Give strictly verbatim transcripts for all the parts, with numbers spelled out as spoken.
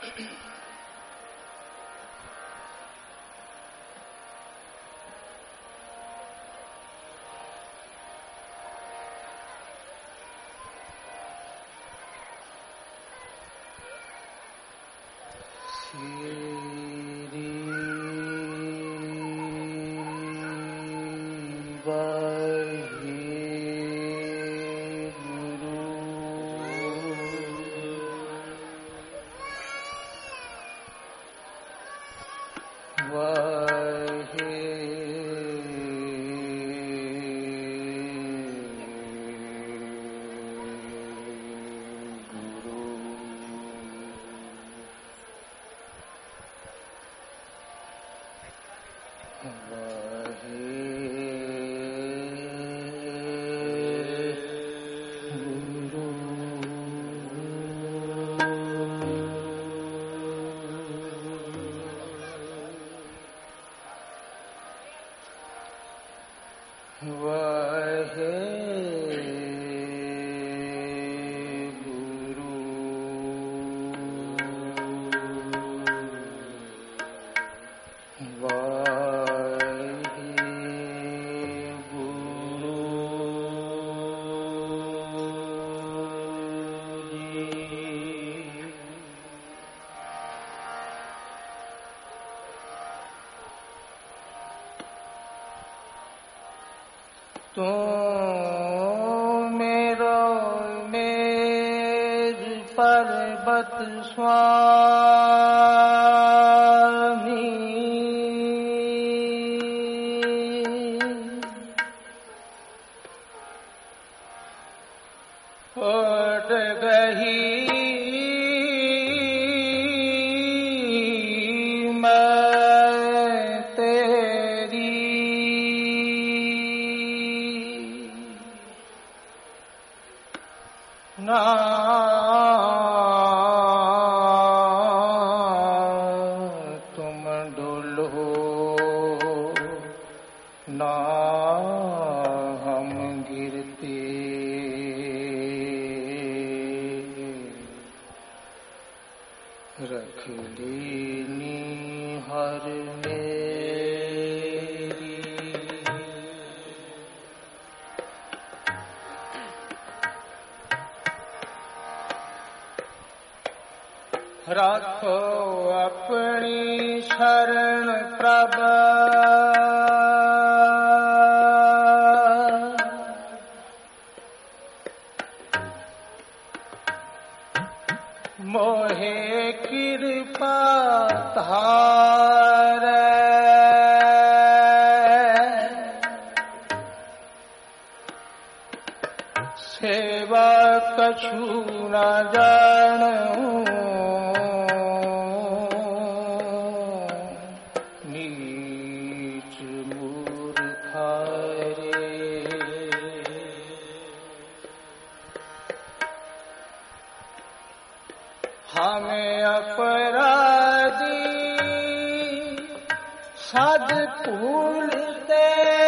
तो मेरो मेर पर्वत स्वामी ओट गही रखो अपनी शरण प्रभ मोहे कृपा धारे सेवा कछु न जानूं हमें अपराधी साध भूलते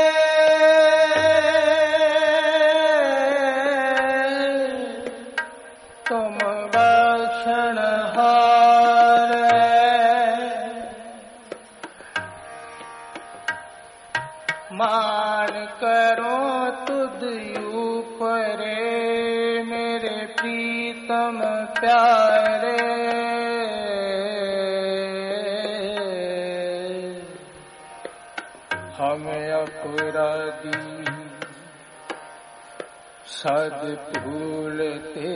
तुम बख्शण हारे मान करो तुद ऊपरे मेरे प्रीतम प्यारे हमें अपराधी सद भूलते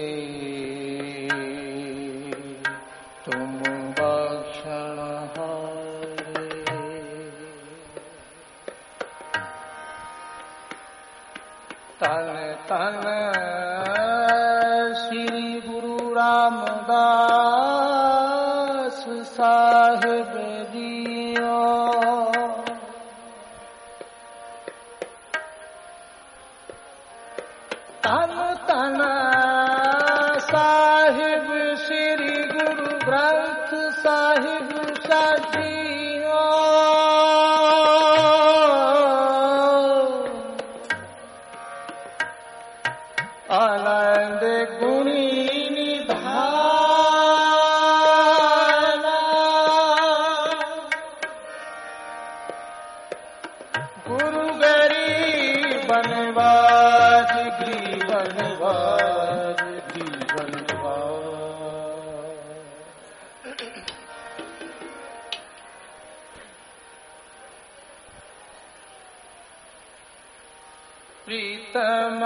तुम बख्शण हारे तन तन श्री गुरु रामदास साहिब दियो तन तन साहिब श्री गुरु ग्रंथ साहिब साजियो आनंद गुणी निधान ग्रीवनवाज ग्रीवनवाज ग्रीवनवाज। प्रीतम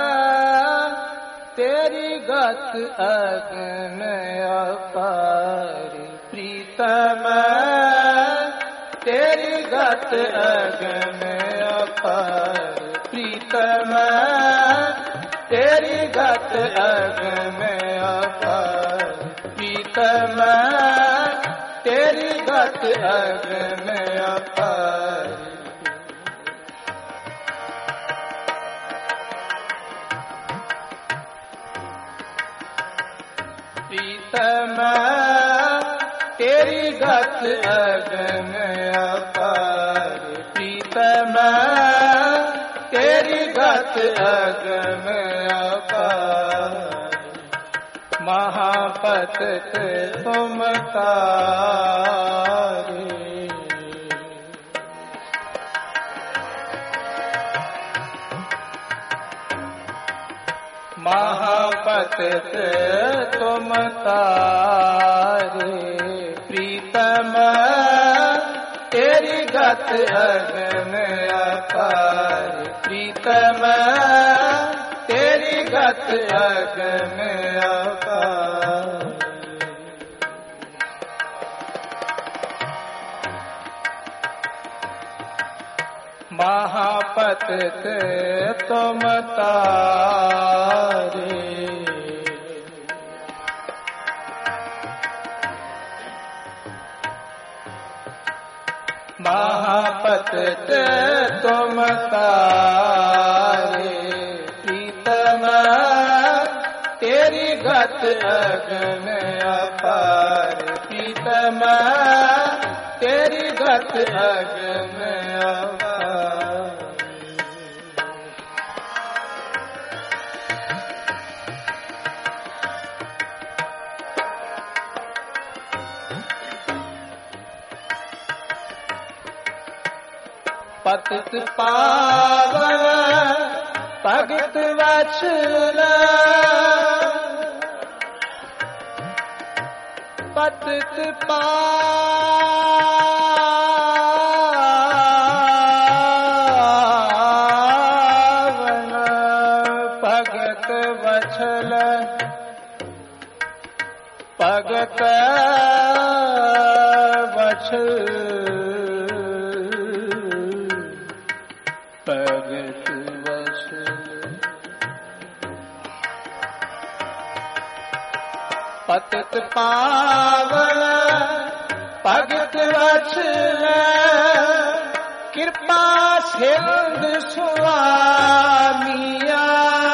तेरी गत अगन अपार, प्रीतम तेरी गत अगन अपार, प्रीतम तेरी गत अगन अपार, प्रीतम तेरी गत अगन अपार। प्रीतम तेरी गत अगन अपार, प्रीतम तेरी गत अगन अपार। महापतित तुम तारे, महापतित तुम तारे, प्रीतम तेरी गत अगन अपार, प्रीतम तेरी गत अगन अपार। महापतित तुम तारे, महापतित तुम तारे, प्रीतम तेरी गत अगन अपार, प्रीतम तेरी गत अगन अपार। पतित पावन भगत वत्सल, पतित पावन भगत वत्सल, भगत वत्सल, भगत वत्सल। पतित पावन भगत वत्सल, कृपा सिंधु स्वामिया,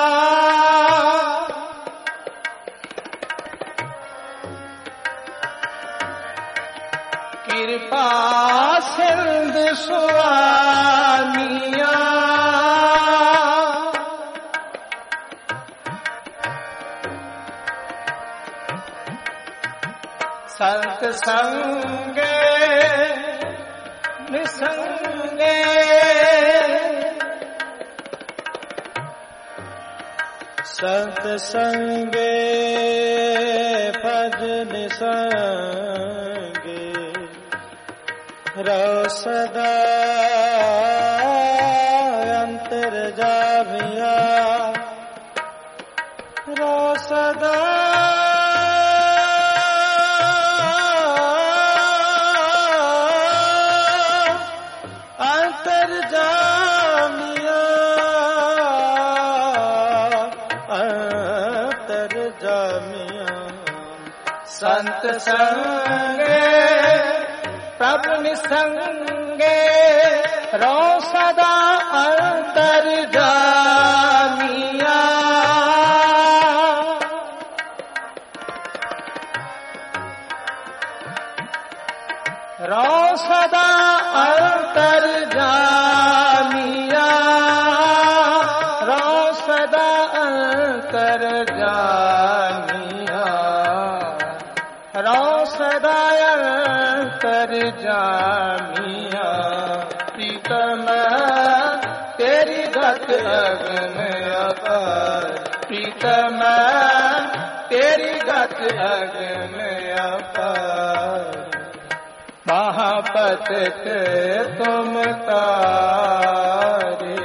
कृपा सिंधु स्वामिया। संत संगे निसंगे, संत संगे भज निसंगे, रहो सदा अंतर्जामिया, रहो सदा अंतर्जामिया, अंतर्जामिया। संत संगे प्रभु निसंगे, रहो सदा अंतर्जामिया, रहो सदा अंतर्जामिया, रहो सदा अंतर्जामिया, रहो सदा अंतर्जामिया। प्रीतम तेरी गत गत अगम अपार, प्रीतम तेरी गत अगम अपार। महापतित तुम तारे,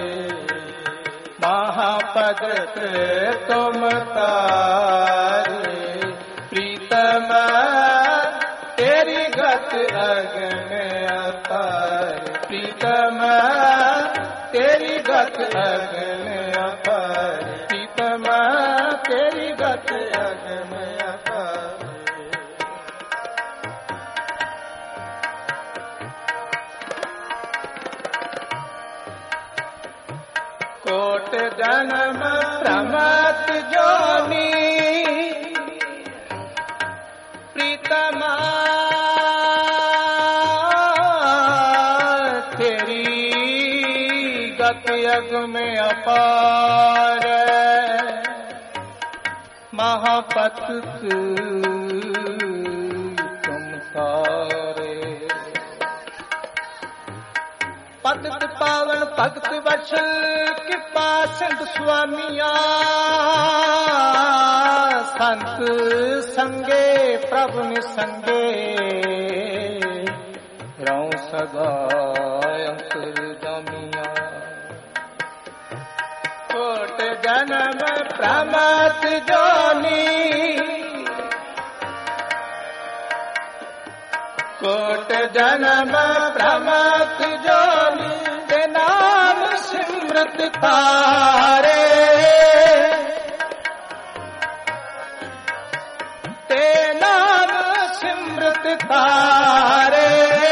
महापतित तुम तारे, प्रीतम तेरी गत अगम अपार, प्रीतम तेरी गत अगम अपार, प्रीतम तेरी गत अगम अपार। कोट जन्म प्रमत जोनी, प्रीतमा तेरी गत अगम अपार। महापतित तुम तारे, पतित पावन भगत वत्सल कृपा सिंधु स्वामिया। संत संगे प्रभु निसंगे, रहो सदा अंतर्यामिया। कोट जन्म प्रमत जोनी, कोट जन्म प्रमत जोनी, ते नाम सिमरत तारे, ते नाम सिमरत तारे।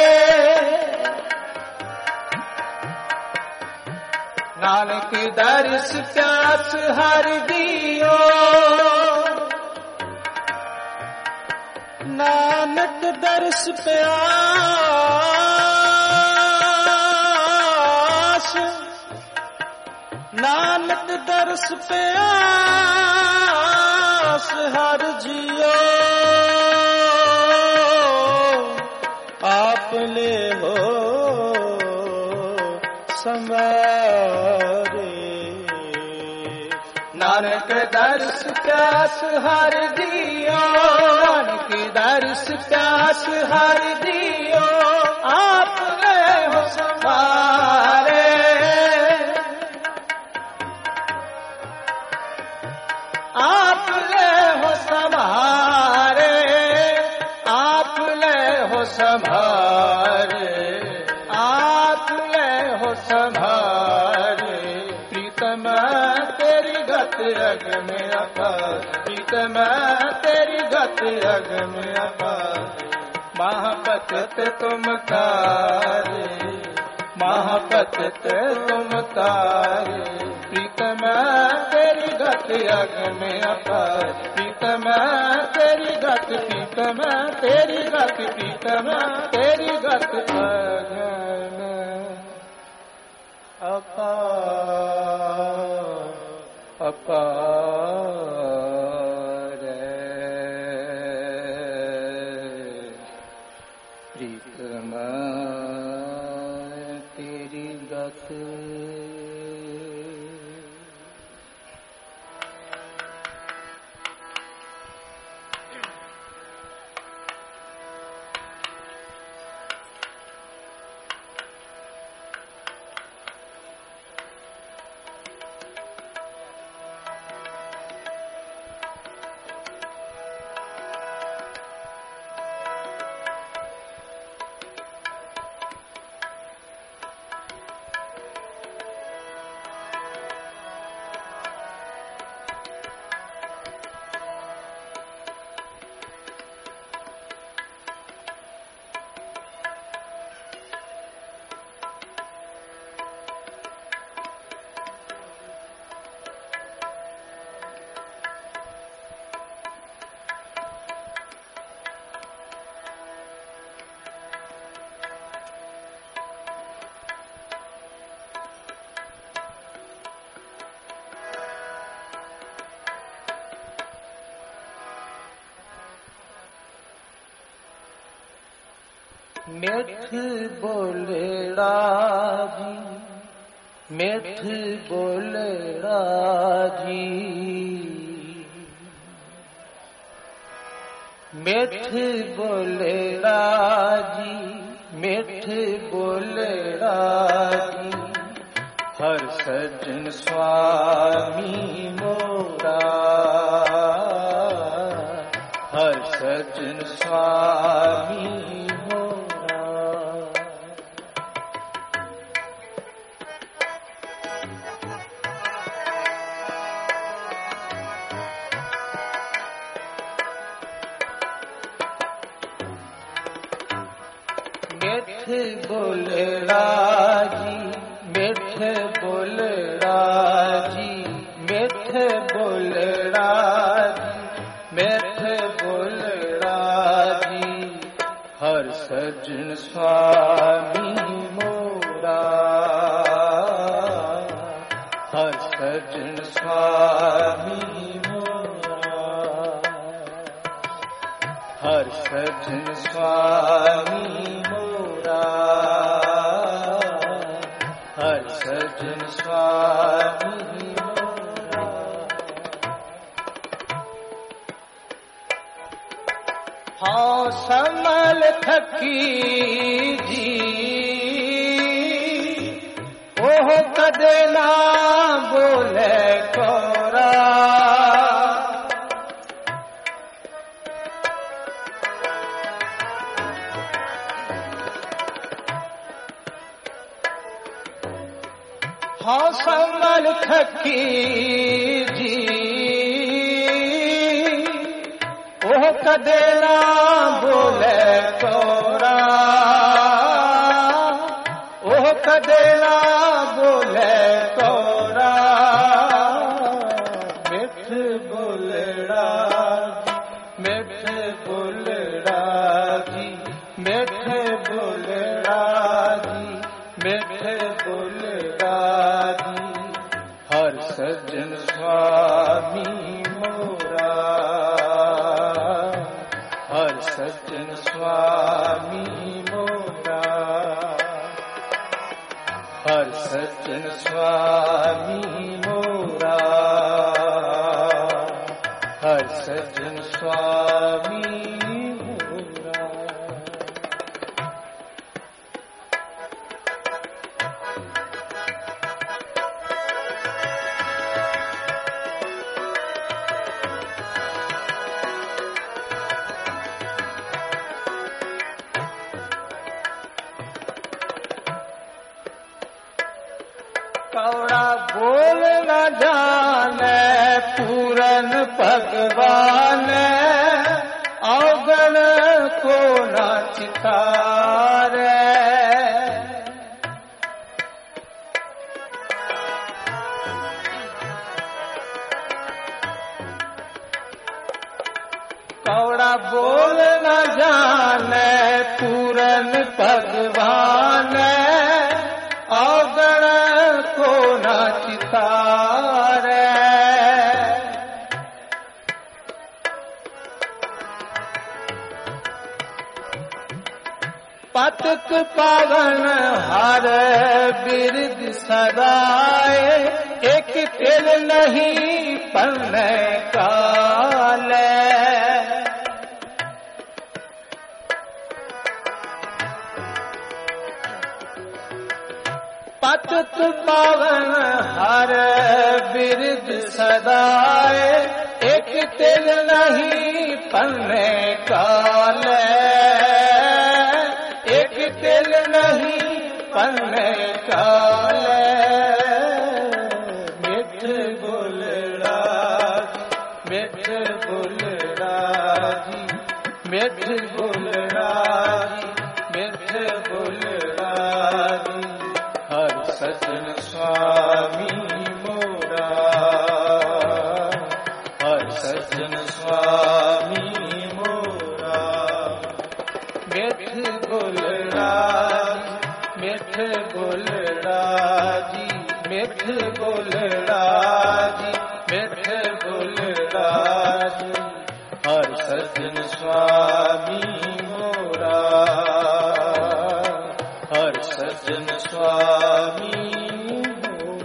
नानक दर्श प्यास हर दियो, नानक दर्श प्यास, नानक दर्श प्यास हर जियो। आपने हो समारे, नानक दर्श प्यास हर दियो, नानक दर्श प्यास हर दियो। आपने हो समारे, आपने हो समारे, आपने हो समारे, आपने हो समारे। प्रीतम तेरी गत अगम अपार, प्रीतम तेरी गत अगम अपार। महापतित तुम तारे, महापतित तुम तारे, प्रीतम तेरी गत अगम अपार, प्रीतम तेरी गत, प्रीतम तेरी गत, प्रीतम तेरी गत अगम अपार अपार। प्रीतम तेरी गत मिठ बोलेड़ा जी मिठ बोल राजी, मिठ बोल राजी, मिठ बोल राजी, हर सज्जन स्वामी मोरा, हर सज्जन स्वामी मोरा। मिठ बोल राजी, मिठ बोल राजी, मिठ बोल राजी, मिठ बोल राजी, हर सज्जन स्वामी मोरा, हर सज्जन स्वामी मोरा, हर सज्जन स्वामी मोरा, हर सज्जन स्वामी मोरा। हाँ समल थकी जी, ओह कदे ना बोले कोरा, हाँ समल थकी जी, ओह कदे ना बोले कोरा, ओह कदे ना बोले कोरा, मिठ बोल राजी, मिठ बोल राजी, मिठ बोल राजी, मिठ बोल राजी, हर सज्जन स्वामी मोरा, हर सज्जन स्वामी मोरा, हर सज्जन स्वामी मोरा, हर सज्जन स्वामी मोरा। कौड़ा बोल न जाने पूरन भगवान, अवगण को न चितारे, कौड़ा बोल न जाने पूरन भगवान, अवगण को न चितारे, पतित पावन हर बिरद सदाए, एक तिल नहीं पन्ने काले, पतित पावन हर बिरद सदाए, एक तिल नहीं पन्ने काले, एक तिल नहीं पन्ने काले, मिठ बोल राजी, मिठ बोल राजी, मिठ बोल राजी, मिठ बोल राजी, हर सज्जन स्वामी मोरा, हर सज्जन स्वामी मोरा, मिठ बोल राजी, मिठ बोल राजी, मिठ बोल राजी, मिठ बोल राजी, हर सज्जन स्वामी मोरा, हर सज्जन स्वामी मोरा।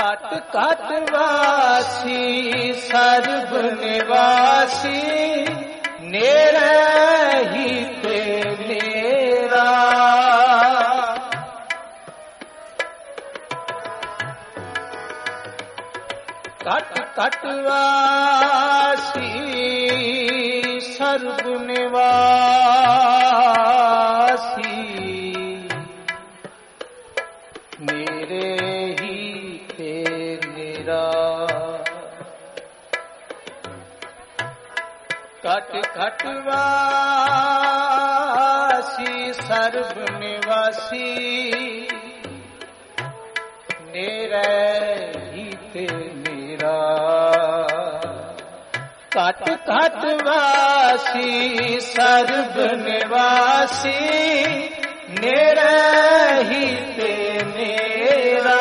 काट काट वासी सर्व निवासी निरही ते मेरा। काट काट वासी सर्व निवासी मेरे ही ते मेरा। काट काट वासी सर्व निवासी मेरे ही ते मेरा। काट काट वासी सर्व निवासी निरही ते मेरा।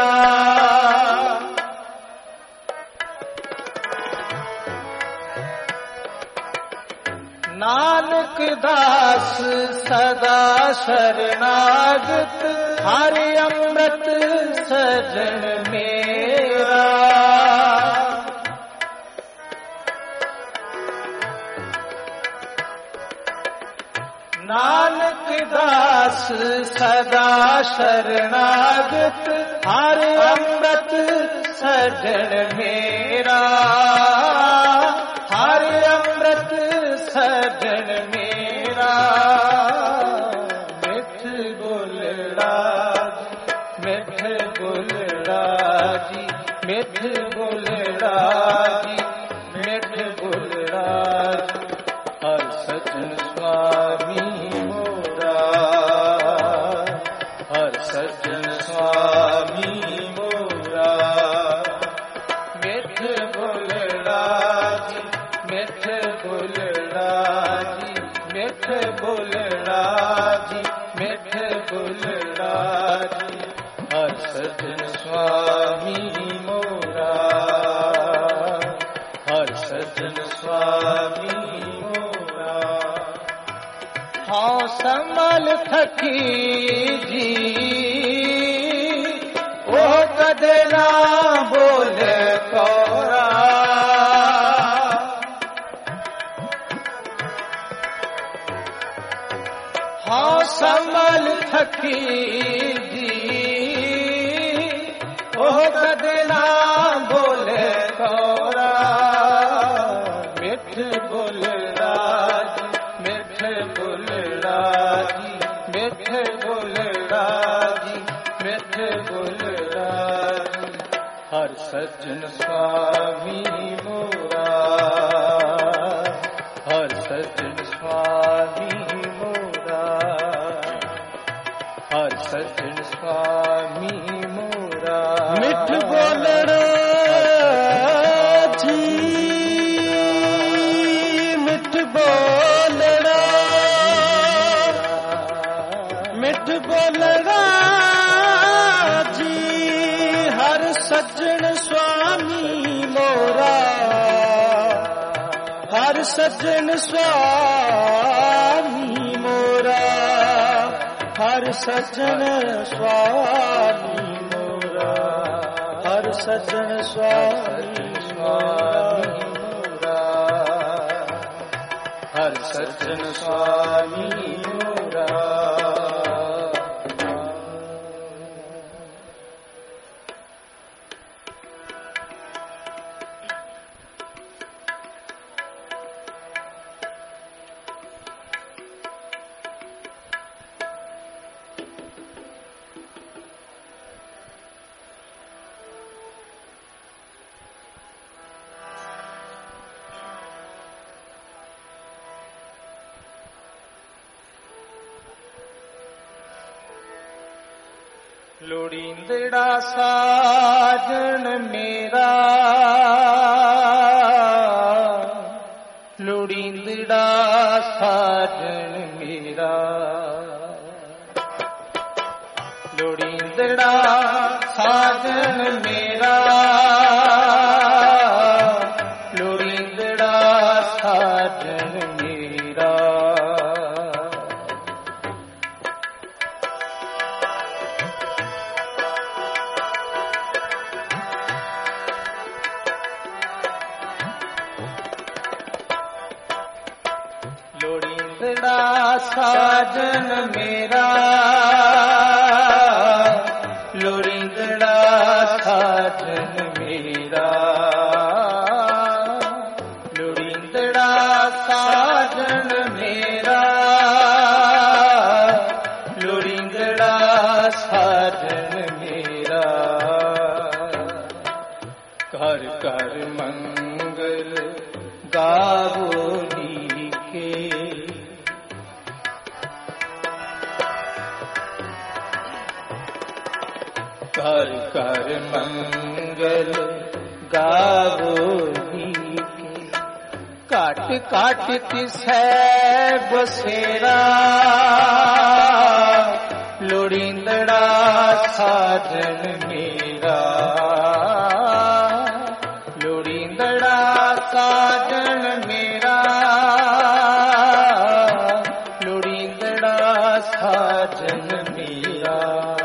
नानक दास सदा शरणागत हर अमृत सजन मेरा। नानक दास सदा शरणागत हर अमृत सजन मेरा। हर अमृत सजन मेरा। मिठ बोलड़ा मिठ बोलड़ा जी मिठ बोलड़ा जी मिठ बोलड़ा। हर सजन स्वामी मोरा। हर सजन स्वामी मोरा। मिठ बोलड़ा जी मिठ बोलड़ा जी मिठ बोलड़ा जी मिठ बोलड़ा जी। हर सजन स्वामी मोरा। हर सजन स्वामी मोरा। हाँ संभल थकी जी ओ कदे ना बोले कौरा। हाँ संभल थकी जी ओ कदे ना बोले कौरा। मिठ बोलड़ा जी मिठ बोलड़ा जी मिठ बोलड़ा जी मिठ बोलड़ा जी। हर सज्जन स्वामी मोरा। हर सज्जन स्वामी मोरा। हर सज्जन स्वामी मोरा। मिठ बोलड़ा जी मिठ बोलड़ा मिठ बोलड़ा जी। हर सज्जन स्वामी मोरा। हर सज्जन स्वामी मोरा। हर सज्जन स्वामी मोरा। हर सज्जन स्वामी मोरा। हर सज्जन स्वामी मोरा। लोड़ींदड़ा साजन मेरा। लोड़ींदड़ा साजन मेरा। लोड़ींदड़ा साजन मेरा। लोड़ींदड़ा साजन मेरा। लोड़ींदड़ा साजन मेरा, लोड़ींदड़ा साजन मेरा, लोड़ींदड़ा साजन मेरा, लोड़ींदड़ा साजन मेरा। कर कर मंगल गावो नीके, कर कर मंगल गावो नीके। काट काट तिसै बसेरा, लोड़ींदड़ा साजन मेरा, लोड़ींदड़ा साजन मेरा, लोड़ींदड़ा साजन मेरा।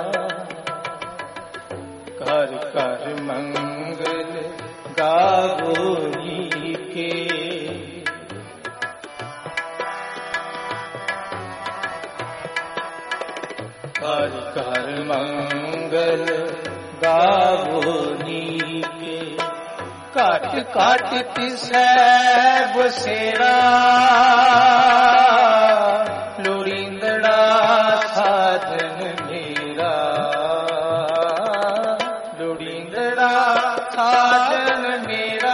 कर कर मंगल गावो नीके, कर कर मंगल गावो नीके। काट काट तिसै बसेरा, लोड़ींदड़ा साजन मेरा, लोड़ींदड़ा साजन मेरा,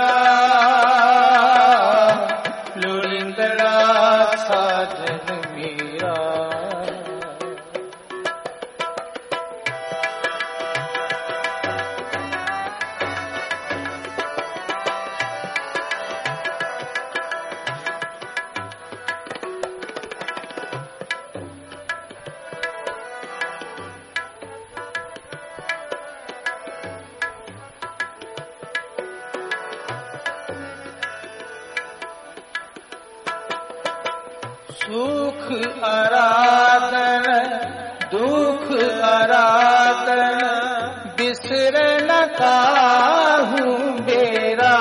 लोड़ींदड़ा साजन मेरा। सुख आराधन दुख आराधन, बिसर न काहू बेरा।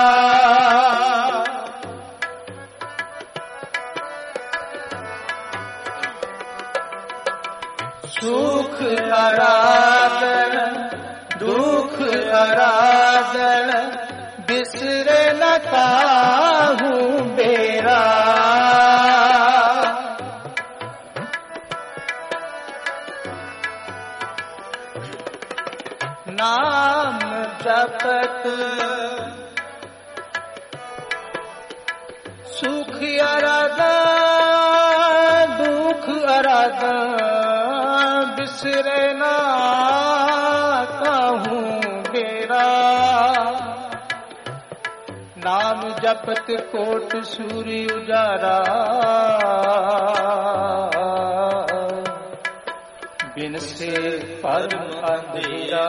सुख आराधन दुख आराधन, बिसर न काहू बेरा। नाम जपत सुख आराधा, दुख आराधा, बिसरे ना कहूँ बेरा। नाम जपत कोट सूर्य उजारा, बिन से परम अंधेरा।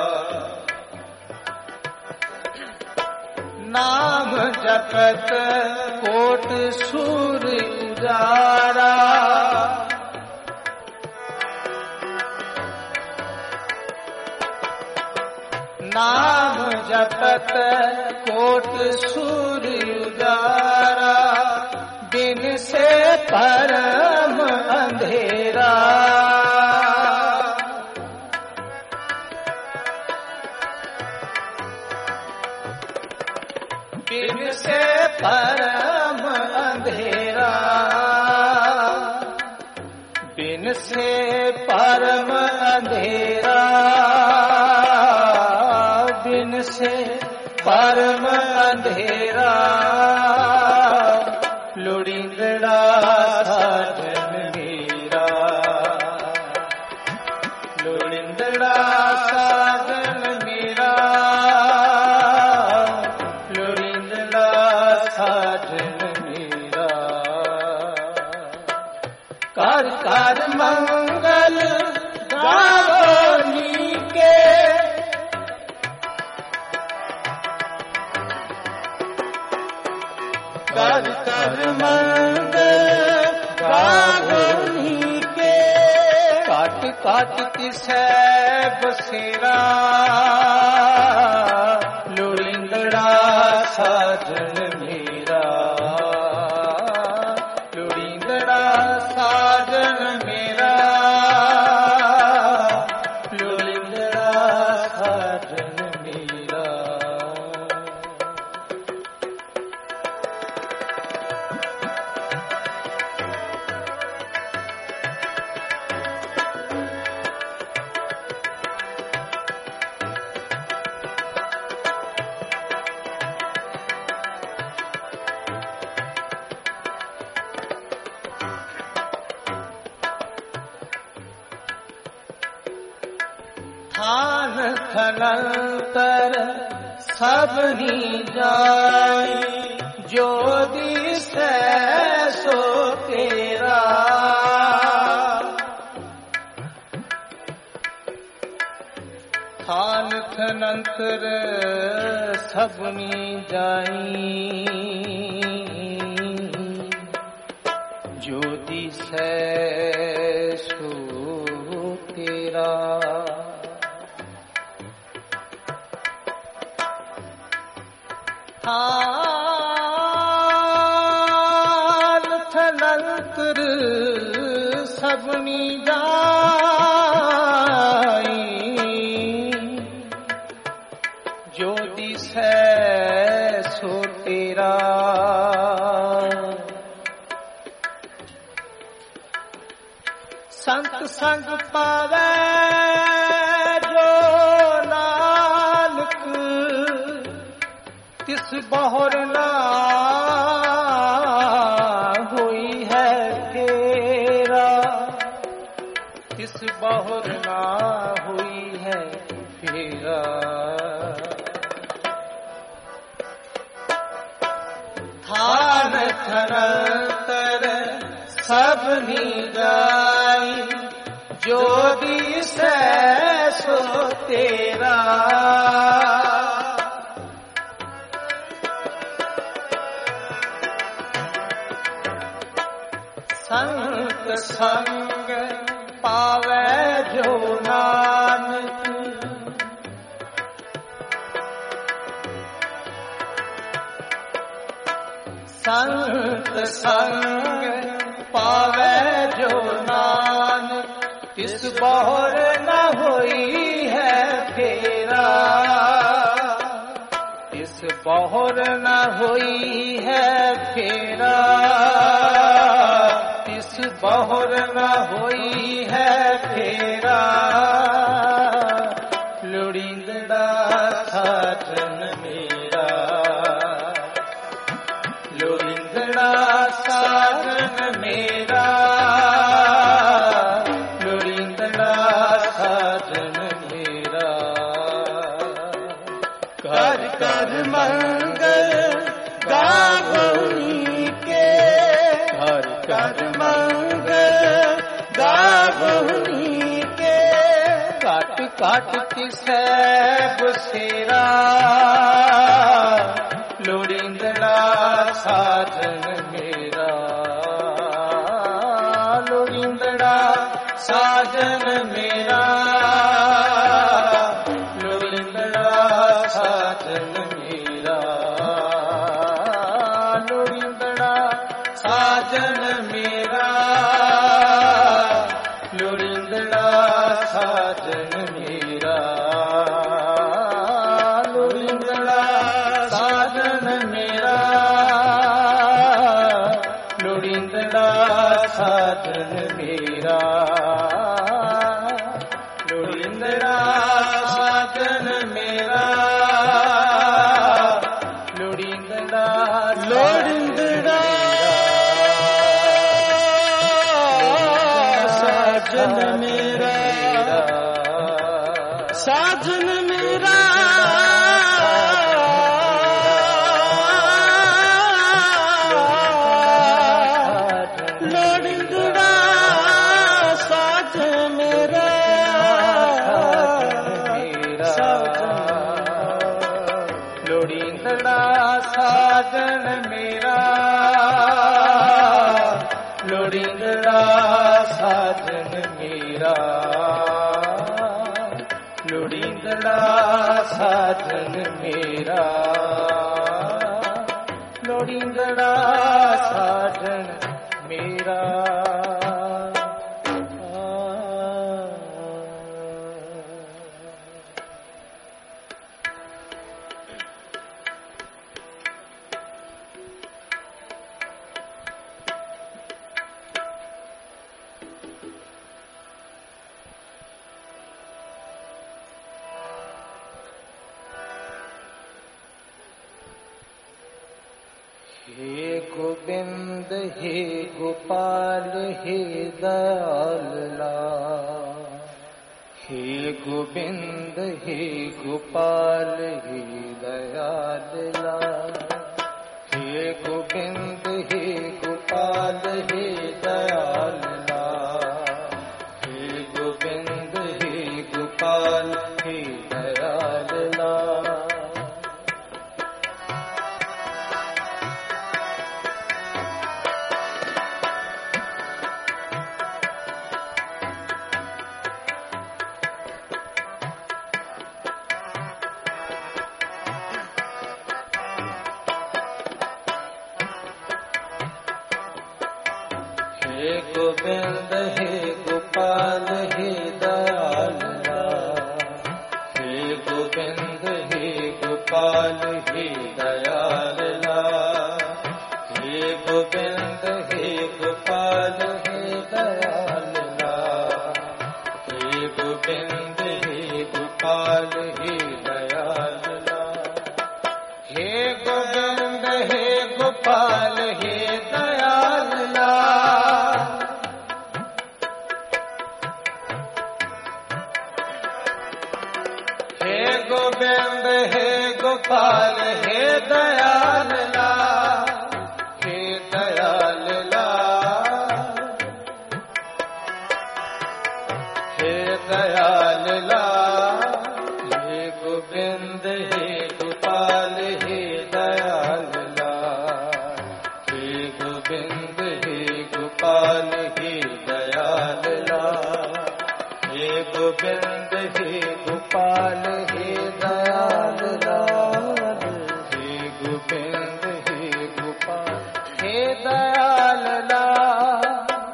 नाम जपत कोट सूर्य उजारा, नाम जपत कोट सूर्य उजारा, बिन से परम अंधेरा। बिन से परम अंधेरा, बिन से परम अंधेरा, बिन से परम अंधेरा। लोड़ींदड़ा साजन मेरा, लोड़ींदड़ा साजन मेरा, लोड़ींदड़ा साजन मेरा। कर कर मंगल गावो नीके, कर कर मंगल गावो नीके। काट काट तिसै बसेरा, लोड़ींदड़ा साजन मेरा, लोड़ींदड़ा अनंतर सबनी जाई, जो दिसै सो तेरा। थान अनंतर सबनी जाई, जो दिसै सो तेरा। थान अनंतर सबनी जाई, जो दिसै सो तेरा। संत संग पावै जो नानक, तिस बहुर ना हुई है फेरा, तिस बहुर ना हुई है फेरा। थान अनंतर सबनी जाई, जो दिसै सो तेरा। संत संग पावै जो नानक, संत संग पावै जो नानक, तिस बहुर न होई है फेरा, तिस बहुर न होई है फेरा, तिस बहुर न होई है फेरा। लोड़ींदड़ा साजन मेरा, लोड़ींदड़ा साजन मेरा, लोड़ींदड़ा साजन मेरा। कर कर मंगल गावनी के, कर कर मंगल गावनी के। काट काट तिसै बसेरा, लोड़ींदड़ा साजन मेरा, लोड़ींदड़ा साजन मेरा, लोड़ींदड़ा साजन मेरा, लोड़ींदड़ा साजन मेरा, लोड़ींदड़ा साजन मेरा, लोड़ींदड़ा साजन मेरा, लोड़ींदड़ा साजन मेरा, लोड़ींदड़ा साजन मेरा, लोड़ींदड़ा लोड़ींदड़ा साजन मेरा, साजन मेरा, लोड़ींदड़ा साजन मेरा, लोड़ींदड़ा साजन मेरा, लोड़ींदड़ा साजन मेरा, लोड़ींदड़ा साजन मेरा, लोड़ींदड़ा साजन मेरा। हे गोविंद हे गोपाल हे दयाल, हे गोविंद हे गोपाल हे दयाल लाल, हे गोविंद हे गोपाल हे दयाल लाल, हे गोविंद हे गोपाल हे दयाल लाल। हे गोविंद हे गोपाल हे दयाल लाल, हे गोविंद हे गोपाल हे दयाल लाल, हे गोविंद हे गोपाल हे दयाल लाल, हे गोविंद हे गोपाल हे दयाल लाल, हे गोविंद हे गोपाल हे दयाल लाल, हे गोविंद हे गोपाल हे दयाल लाल, हे दयाल लाल, हे दयाल लाल, हे गोविंद हे गोपाल हे दयाल लाल, हे गोविंद हे गोपाल हे दयाल लाल, हे गोविंद हे गोपाल हे दयाल लाल, हे गोविंद हे गोपाल हे दयाल लाल।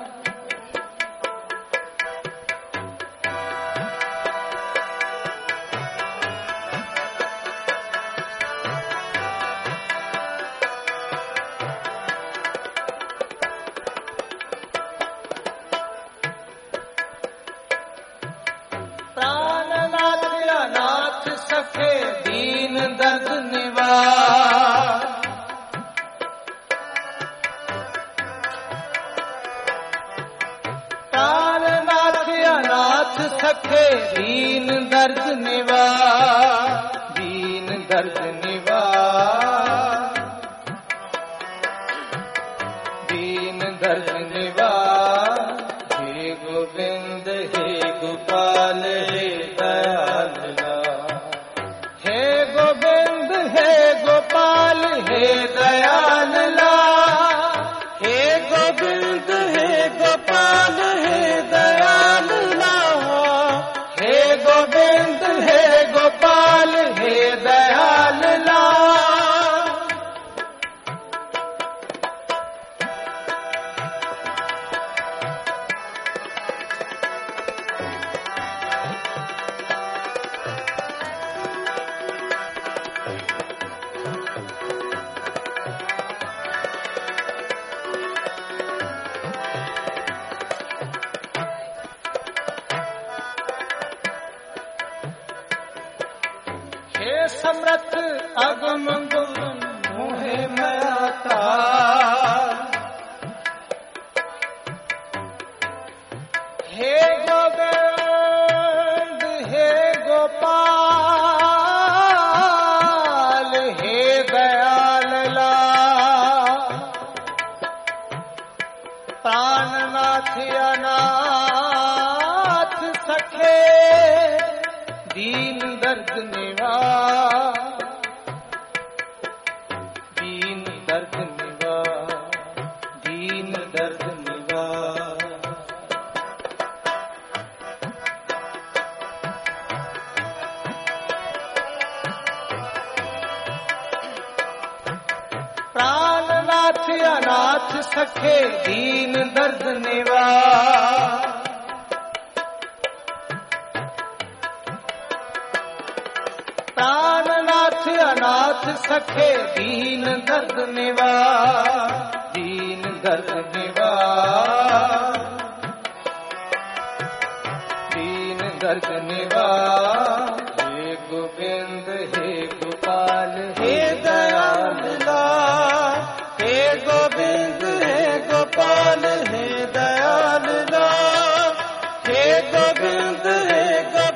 प्राणनाथ अनाथ सखे दीन दर्द निवार, प्राणनाथ अनाथ सखे दीन दर्द निवार, दीन दर्द निवार, दीन दर्द निवार, हे गोविंद हे गोपाल हे दयाल लाल, हे गोविंद हे गोपाल हे दयाल लाल, हे गोविंद हे गोपाल हे दयाल लाल, हे गोविंद हे गोपाल हे दयाल लाल। हे समर्थ अगम गुण मोहे माता, हे गोविंद हे गोपाल हे दयाल लाल, प्राणनाथ अनाथ सखे दीन दर्द निवार, दीन दर्द निवार, दीन दर्द निवार। प्राणनाथ अनाथ सखे दीन दर्द निवार, प्राणनाथ अनाथ सखे दीन दर्द निवार, दीन दर्द निवार, दीन दर्द निवार, हे गोविंद हे गोपाल हे दयाल लाल, हे गोविंद हे गोपाल हे दयाल लाल, हे गोविंद हे गोपाल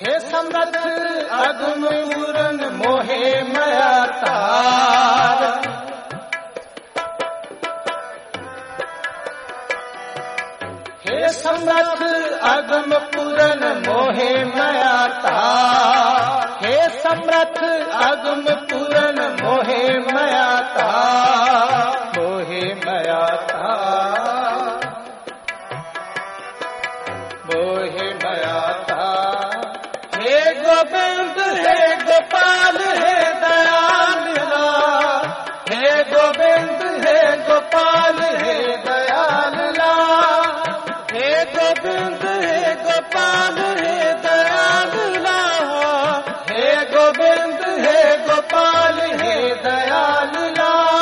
हे समर्थ अगम पूरन मोहे माया तार। हे समर्थ अगम पूरन मोहे माया तार। हे समर्थ अगम पूरन मोहे माया तार। मोहे माया तार। मोहे माया तार। हे गोविंद हे गोपाल हे दयाल लाल। हे गोविंद हे गोपाल हे दयाल लाल। हे गोविंद हे गोपाल हे दयाल लाल। हे गोविंद हे गोपाल हे दयाल लाल।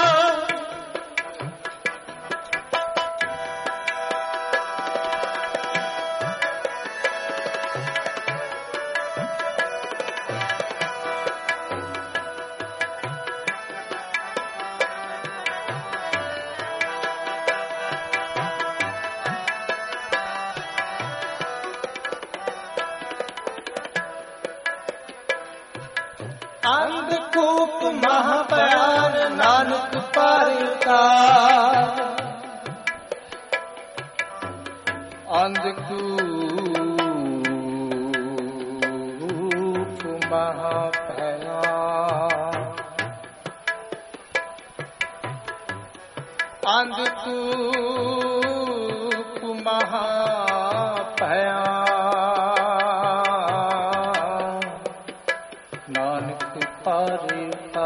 अंधकूप महाबयान नानक पारिता। अंधकूप महाबयान। अंधकूप महाबयान नानक पारिता।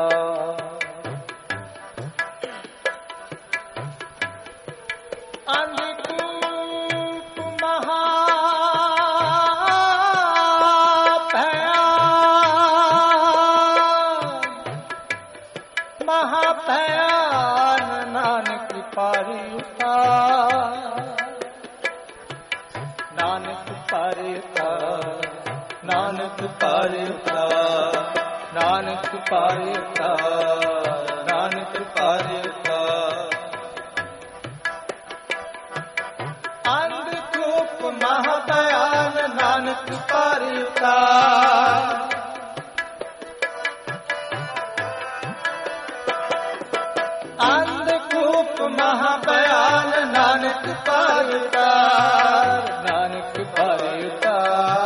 अंधकूप महाभयान महाभयान नानक पारिता। नानक पारिता। नानक पारिता। नानक पारिता। नानक पारिता। अंधकूप महाबयान नानक पारिता। अंधकूप महाबयान नानक पारिता। नानक पारिता।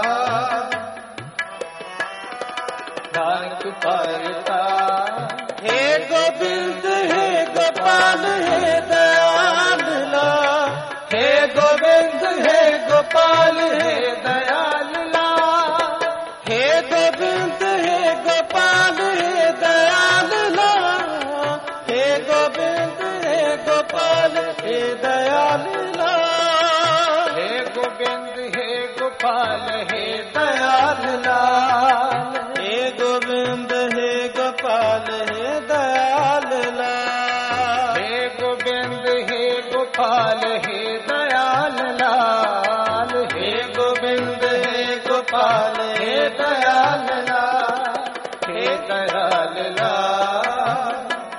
नानक पारिता। हे गोविंद हे गोपाल हे दयाल लाल। हे गोविंद हे गोपाल हे दयाल लाल। हे गोविंद हे गोपाल हे दयाल लाल। हे गोविंद हे गोपाल हे दयाल लाल। हे गोविंद हे गोपाल हे दयाल लाल। हे गोविंद हे गोपाल हे दयाल लाल। हे गोविंद हे गोपाल हे दयाल लाल। हे गोविंद हे गोपाल हे दयाल लाल। हे दयाल लाल।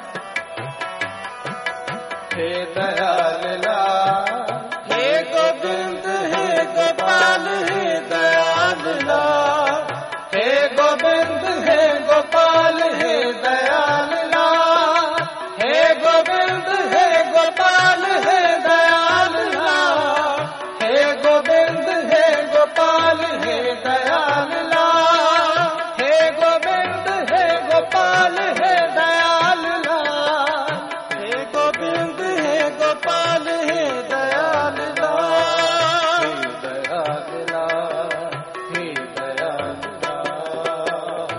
हे दयाल लाल। हे गोविंद हे गोपाल हे दयाल लाल। हे गोविंद हे गोपाल हे दयाल लाल। हे गोविंद हे गोपाल हे दयाल लाल। हे गोविंद हे गोपाल हे दयाल लाल। हे गोविंद हे गोपाल हे दयाल लाल। हे गोविंद हे गोपाल हे दयाल लाल। हे दयाल लाल। हे दयाल लाल।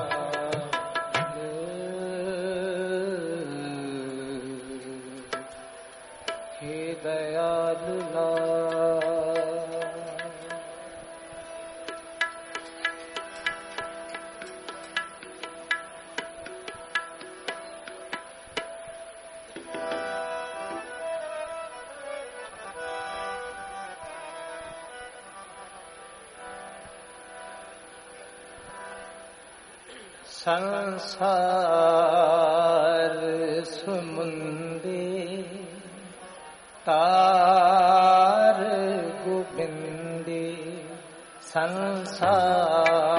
हे दयाल लाल। संसार समुंदे तार गोविंदे संसार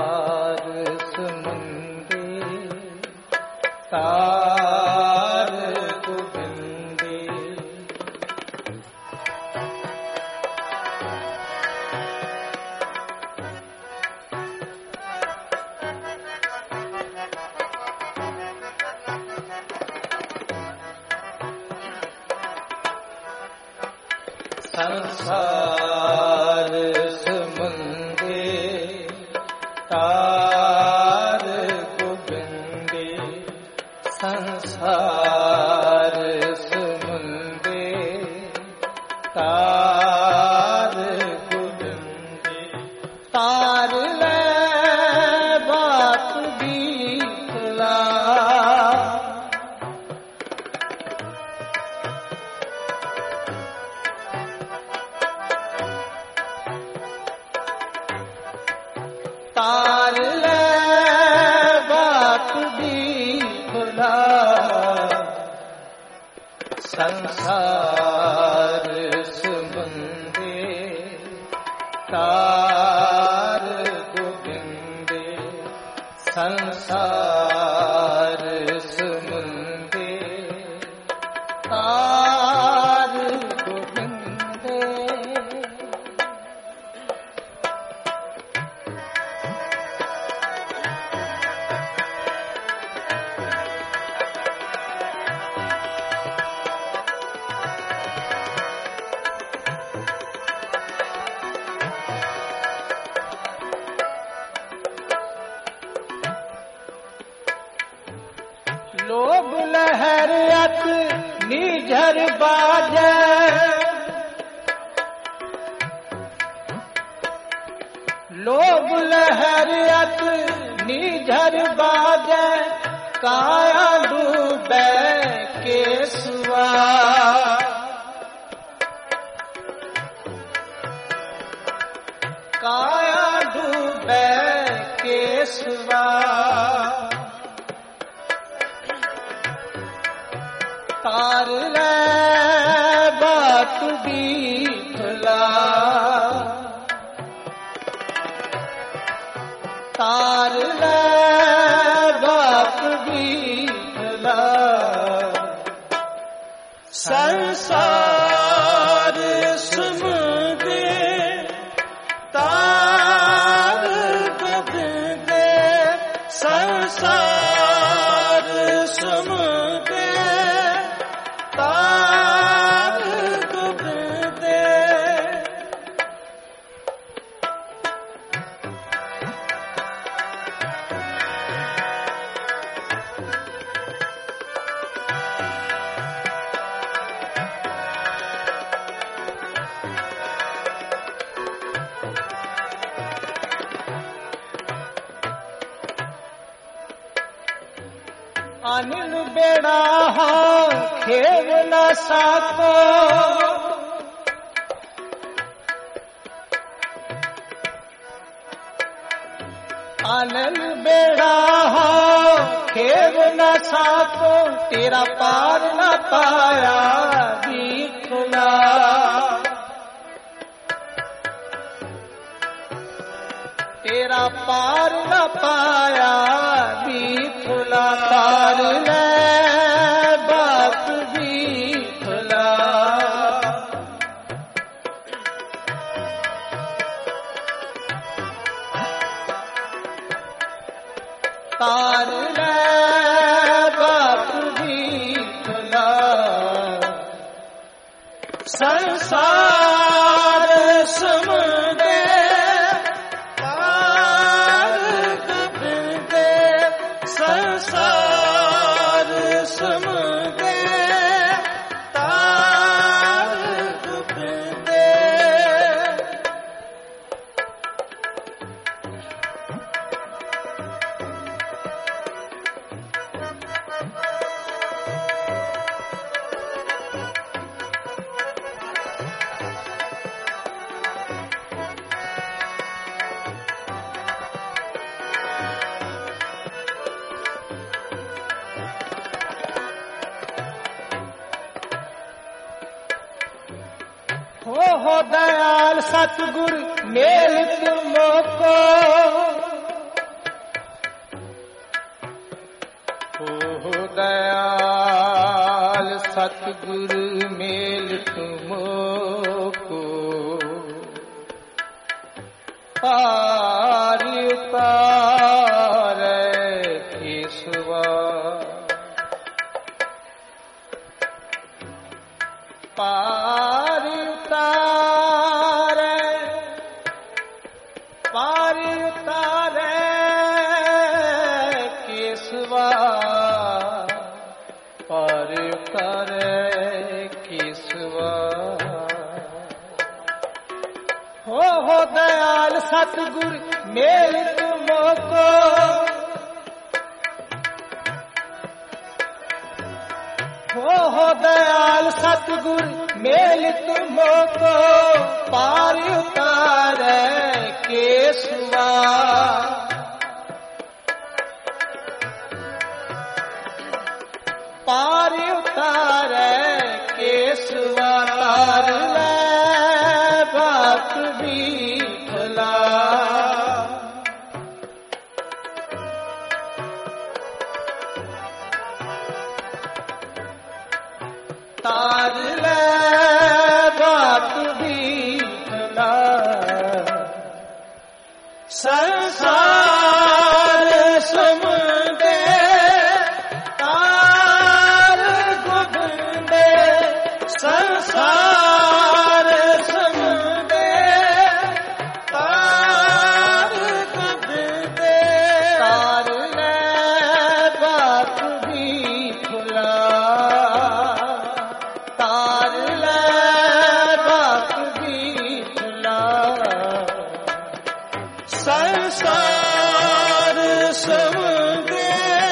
संसार समुंदे तार गोविंदे संसार समुंदे तार गोविंदे तार ले बात बीतला तार ले बात बीतला संसार समुंदे तार गोविंदे संसार समुंदे तार गोविंदे लोभ लहर अत निझर बाजे लोभ लहर अत निझर बाजे काया डूबे केसुआ काया डूबे केसुआ तार ले बात बीतला तार ले बात बीतला संसार समुंदे तार गोविंदे संसार समुंदे तार गोविंदे अनिल बेड़ा हो खेव न साको अनिल बेड़ा हो खेव न साको तेरा पार न पाया बीतला तेरा पार न पाया बीतला तार ले बात बीतला तार ले बात बीतला संसार समुंदे संसार समुंदे तार गोविंदे हो हो दयाल सतगुर मेल तुमको हो हो दयाल सतगुर मेल तुमको पार उतारे केशवा पार उतारे सतगुर मेल तुमको, हो हो दयाल सतगुर मेल तुमको, पार उतारे केसवा। पार उतारे केसवा, तार ले बात बीठला। तार ले बात बीठला। संसार समुंदे तार गोविंदे, संसार समुंदे तार गोविंदे, तार ले बात बीठला। तार ले बात बीठला। संसार समुंदे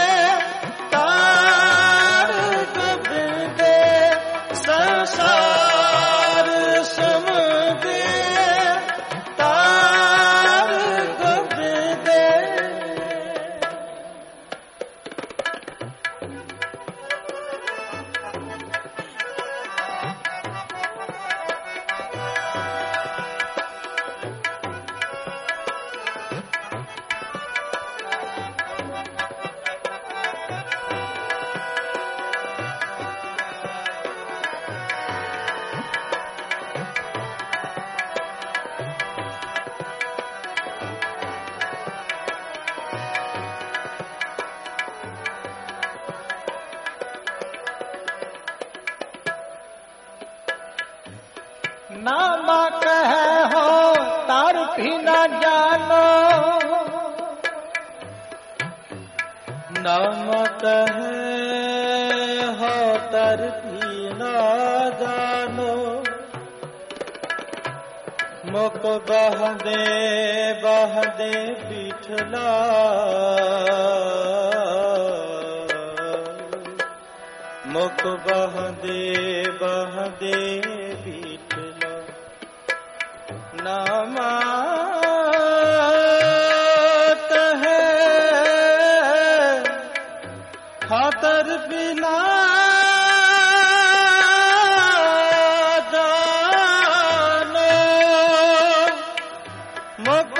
तार गोविंदे, संसार समुंदे तार गोविंदे। नामा कहे हो तार भी न जानो, नाम कहे हो तर भी न जानो। मुख बह दे बह दे बिठला, मुख बह दे बह दे बिठला। नामात है खातर बिना जानो, मुख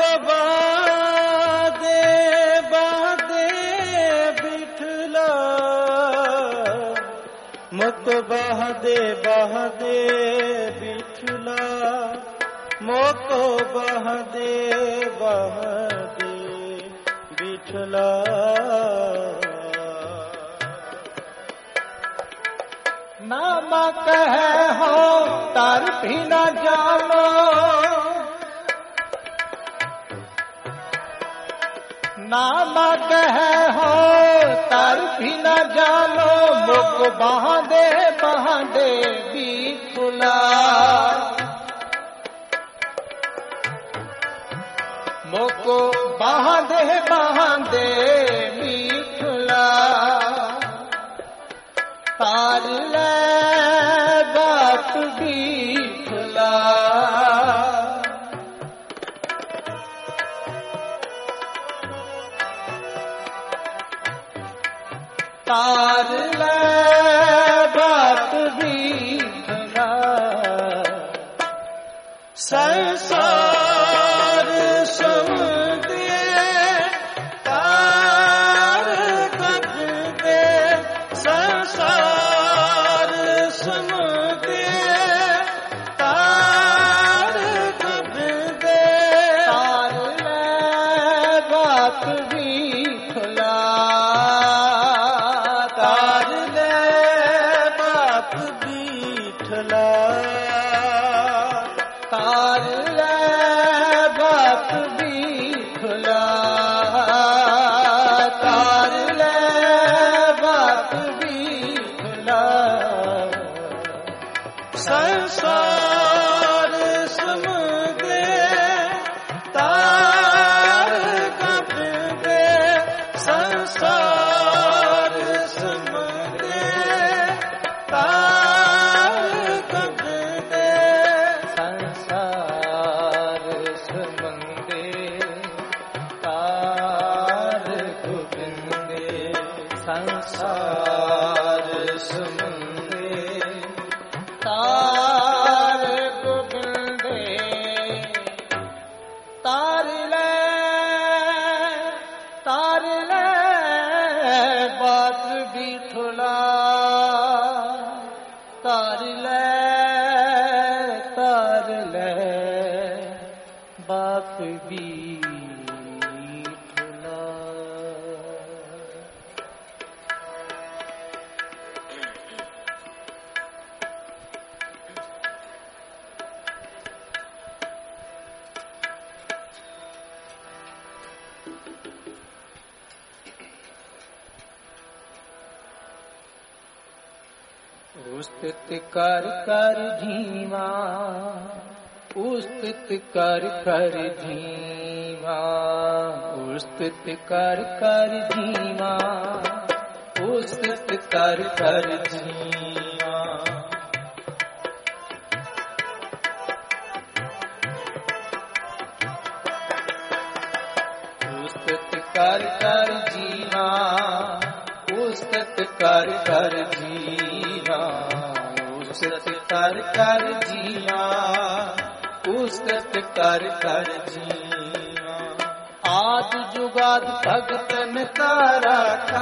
बादे बादे बिठला, मुख बहदे बहदे बिठला, मोको बहदे बहदे बिठला। नामा कहे हो तार भी न जानो, नामा कहे हो तार भी न जानो। मुख बहादे बहादे बिठला, मोको बहादे बहादे बिठला। तार ले बात बिठला। तार ले बात बिठला। संसार समुंदे तार गोविंदे, संसार समुंदे तार गोविंदे, तार ले बात बिठला। तार ले बात बिठला। तार ले बात बिठला। तार ले बात बिठला। संसार समुंदे तार तार गोबिंदे तार ले तार ले बात भी ठुला तार ले तार ले बाप भी ठुला। उस्तित कर कर धीमा उस्तित कर कर धीमा उस्तित कर कर धीमा उस्तित कर कर धीमा। उस्तित कर कर धीमा उस्तित कर कर धीमा उस्तित कर कर धीमा उस्तित कर कर धीमा। आद जुगाद भगतन का राखा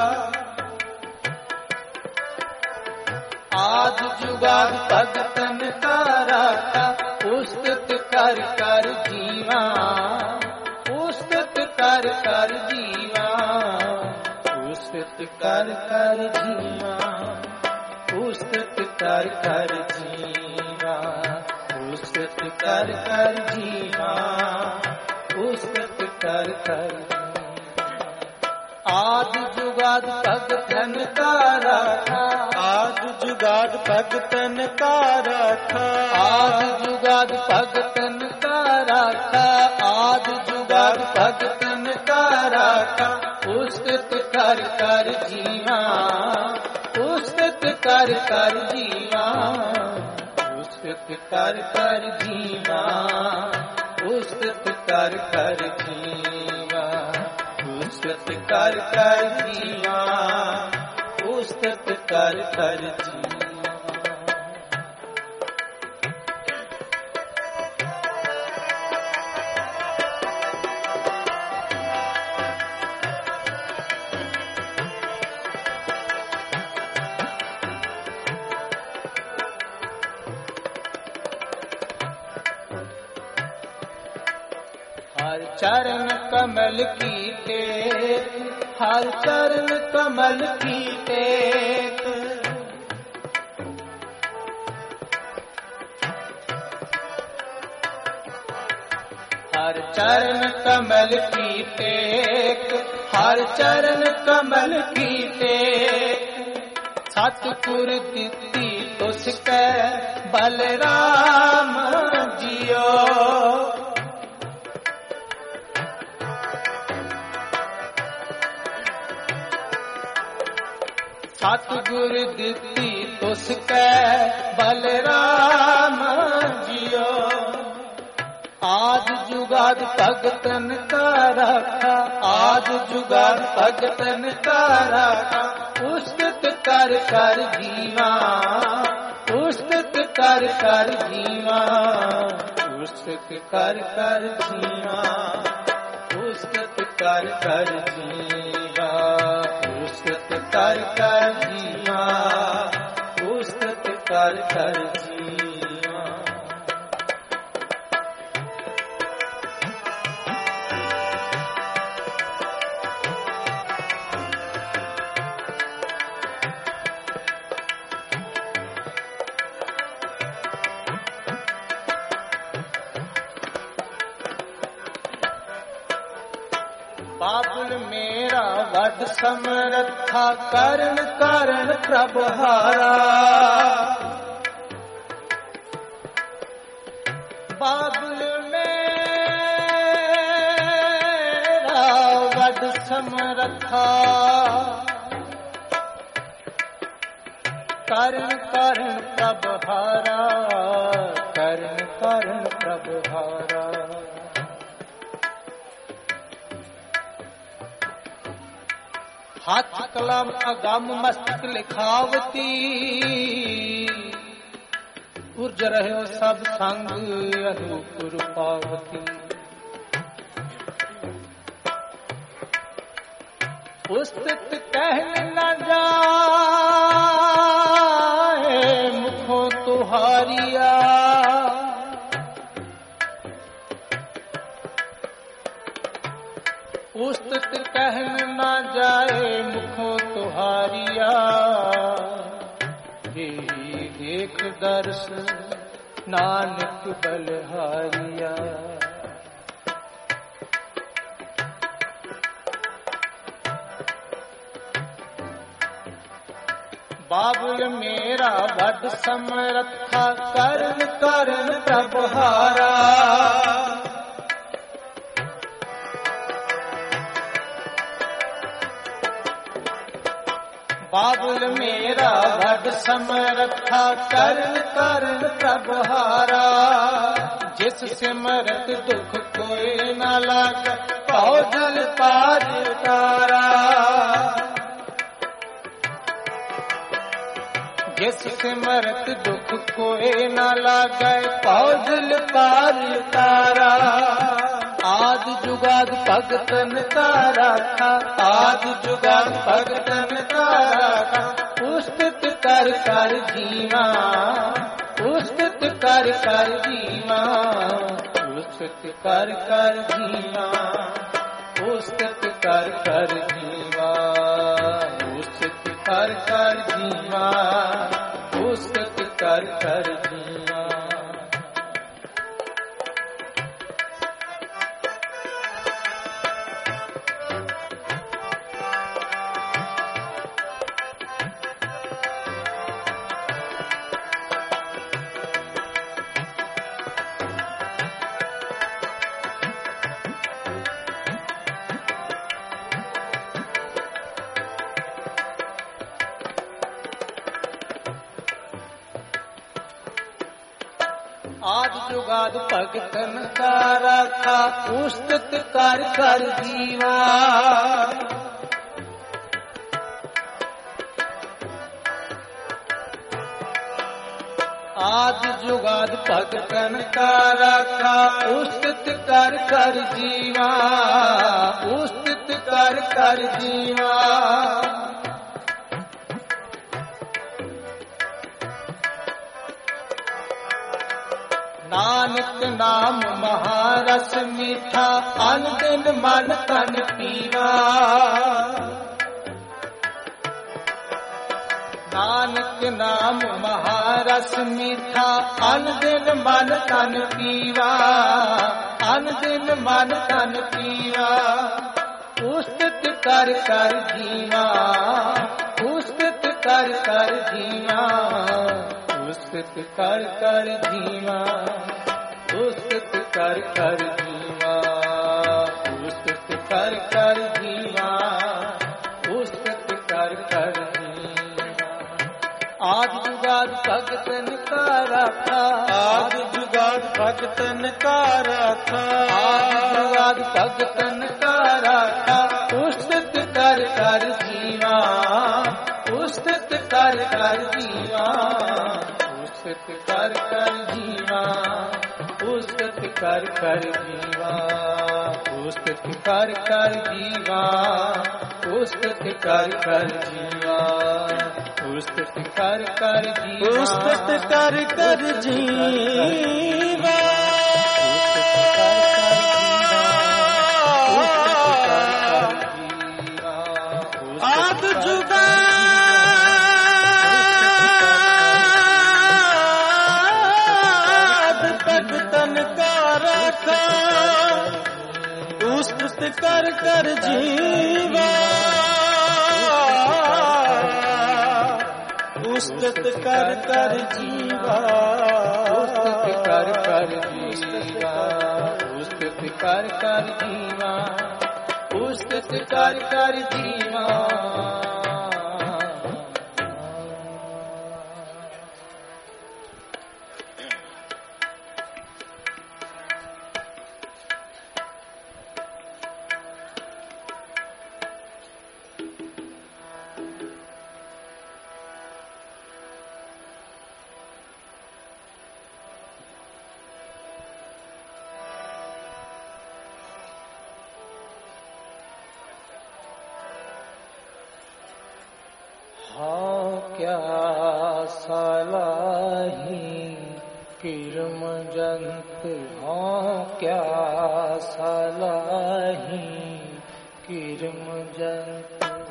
आद जुगाद भगतन का राखा उस्तित कर कर धीमा उस्तित कर कर धीमा उस्तित कर कर धीमा उस्तित कर कर धीमा उस्तित कर कर धीमा उस्तित कर कर। आद जुगाद भगतन का राखा आद जुगाद भगतन का राखा आद जुगाद भगतन का राखा आद जुगाद भगतन का राखा उस्तित कर कर जीवा उस्तित कर कर जीवा उस्तित कर कर जीवा उस्तित कर कर जीवा उस्तित कर कर जीवा उस्तित कर कर जीवा। हर चरण कमल की टेक हर चरण कमल की टेक हर चरण कमल की टेक हर चरण कमल की टेक सतगुर दिती तुसकै बलराम जियो सतगुर दिती तुसकै बलराम जियो आद जुगाद भगतन का राखा आद जुगाद भगतन का राखा उस्तित कर कर जीवा उस्तित कर कर जीवा उस्तित कर कर जीवा उस्तित कर कर जीवा उस्तित कर कर जीवा उस्तित कर कर जीवा। बाबुल मेरा वड समरथा करण कारण प्रभहारा बाबुल मेरा वड समरथा करण कारण प्रभहारा करण कारण प्रभहारा। हाथ कलम अगम मस्तक लिखावती तुझ रहो सब संग अनूपुर पावती। उस्तत कहन न जाए मुखों तुहारिया। उस्तत कहन न जाए मुखों तुहारिया। यही देख दर्श नानक बलहारिया। बाबुल मेरा बड़ समरथा करन करन प्रभहारा। बाबुल मेरा बड़ समरथा करन करन प्रभहारा। जिस सिमरत दुख कोई न लाग पाओ जल पार तारा। जिस सिमरत दुख कोई न लागे पाओ जल पार तारा। आदि जुगाद भगतन का राखा। आदि जुगाद भगतन का राखा। उस्तत कर कर जीवा। उस्तत कर कर जीवा। उस्तत कर कर जीवा। उस्तत कर कर जीवा। उस्तत कर कर जीवा। उस्तत कर कर जीवा। आद जुगाद भगतन का राखा। उस्तत कर कर जीवा। आद जुगाद भगतन का राखा। उस्तत कर कर जीवा। उस्तत कर कर जीवा। नानक नाम महारस मीठा। अन दिन मन तन पीवा। नानक नाम महारस मीठा। अन दिन मन तन पीवा। अन दिन मन तन पीवा। उस्तत कर कर जीवा। उस्तत कर कर जीवा। उस्तत कर कर जीवा। उस्तत कर कर जीवा। उस्तत कर कर जीवा। उस्तत कर कर जीवा। आदि जुगाद भगतन का राखा। आदि जुगाद भगतन का राखा। आदि जुगाद भगतन का राखा। उस्तत कर कर जीवा। उस्तत कर कर जीवा। उस्तत कर कर जीवा। उस्तत कर कर जीवा। उस्तत कर कर जीवा। उस्तत कर कर जीवा। उस्तत कर कर जीवा। उस्तत कर कर जीवा। आद जुगाद भगतन का राखा। उस्तत कर कर जीवा। उस्तत कर कर जीवा। उस्तत कर कर जीवा। उस्तत कर कर जीवा। उस्तत कर कर जीवा। हाँ क्या सलाही किरम जंत, हाँ क्या सलाही किरम जंत।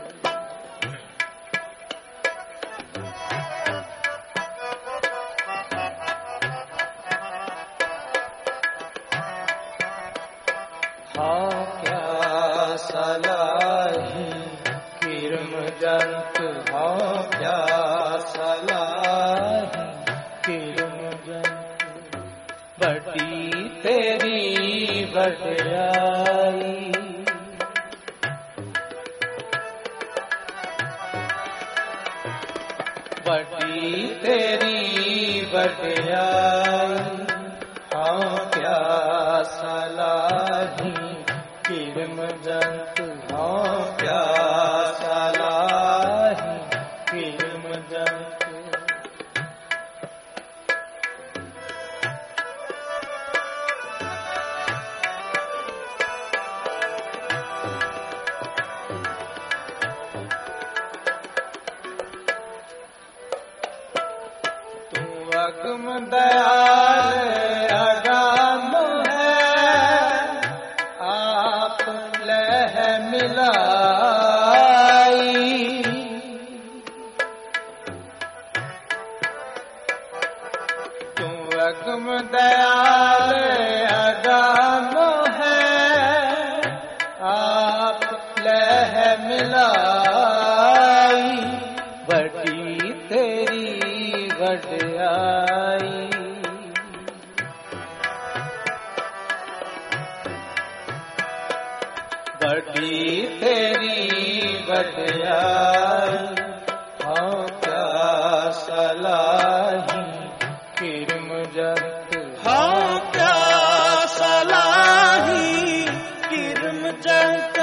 हाँ क्या सलाही किरम जंत, हाँ क्या सलाही किरम जंत। बड़ी तेरी वड्याई, बड़ी तेरी वड्याई, हाँ क्या सलाही किरम जंत, हाँ क्या सलाही किरम जंत। तू अगम दयाल अगम है, आप लह मिलाई। तू अगम दयाल अगम है, आप लह मिलाई। बड़ी तेरी वड्याई, बड़ी तेरी वड्याई, हाँ क्या सलाही किरम जंत, हाँ क्या सलाही किरम जंत।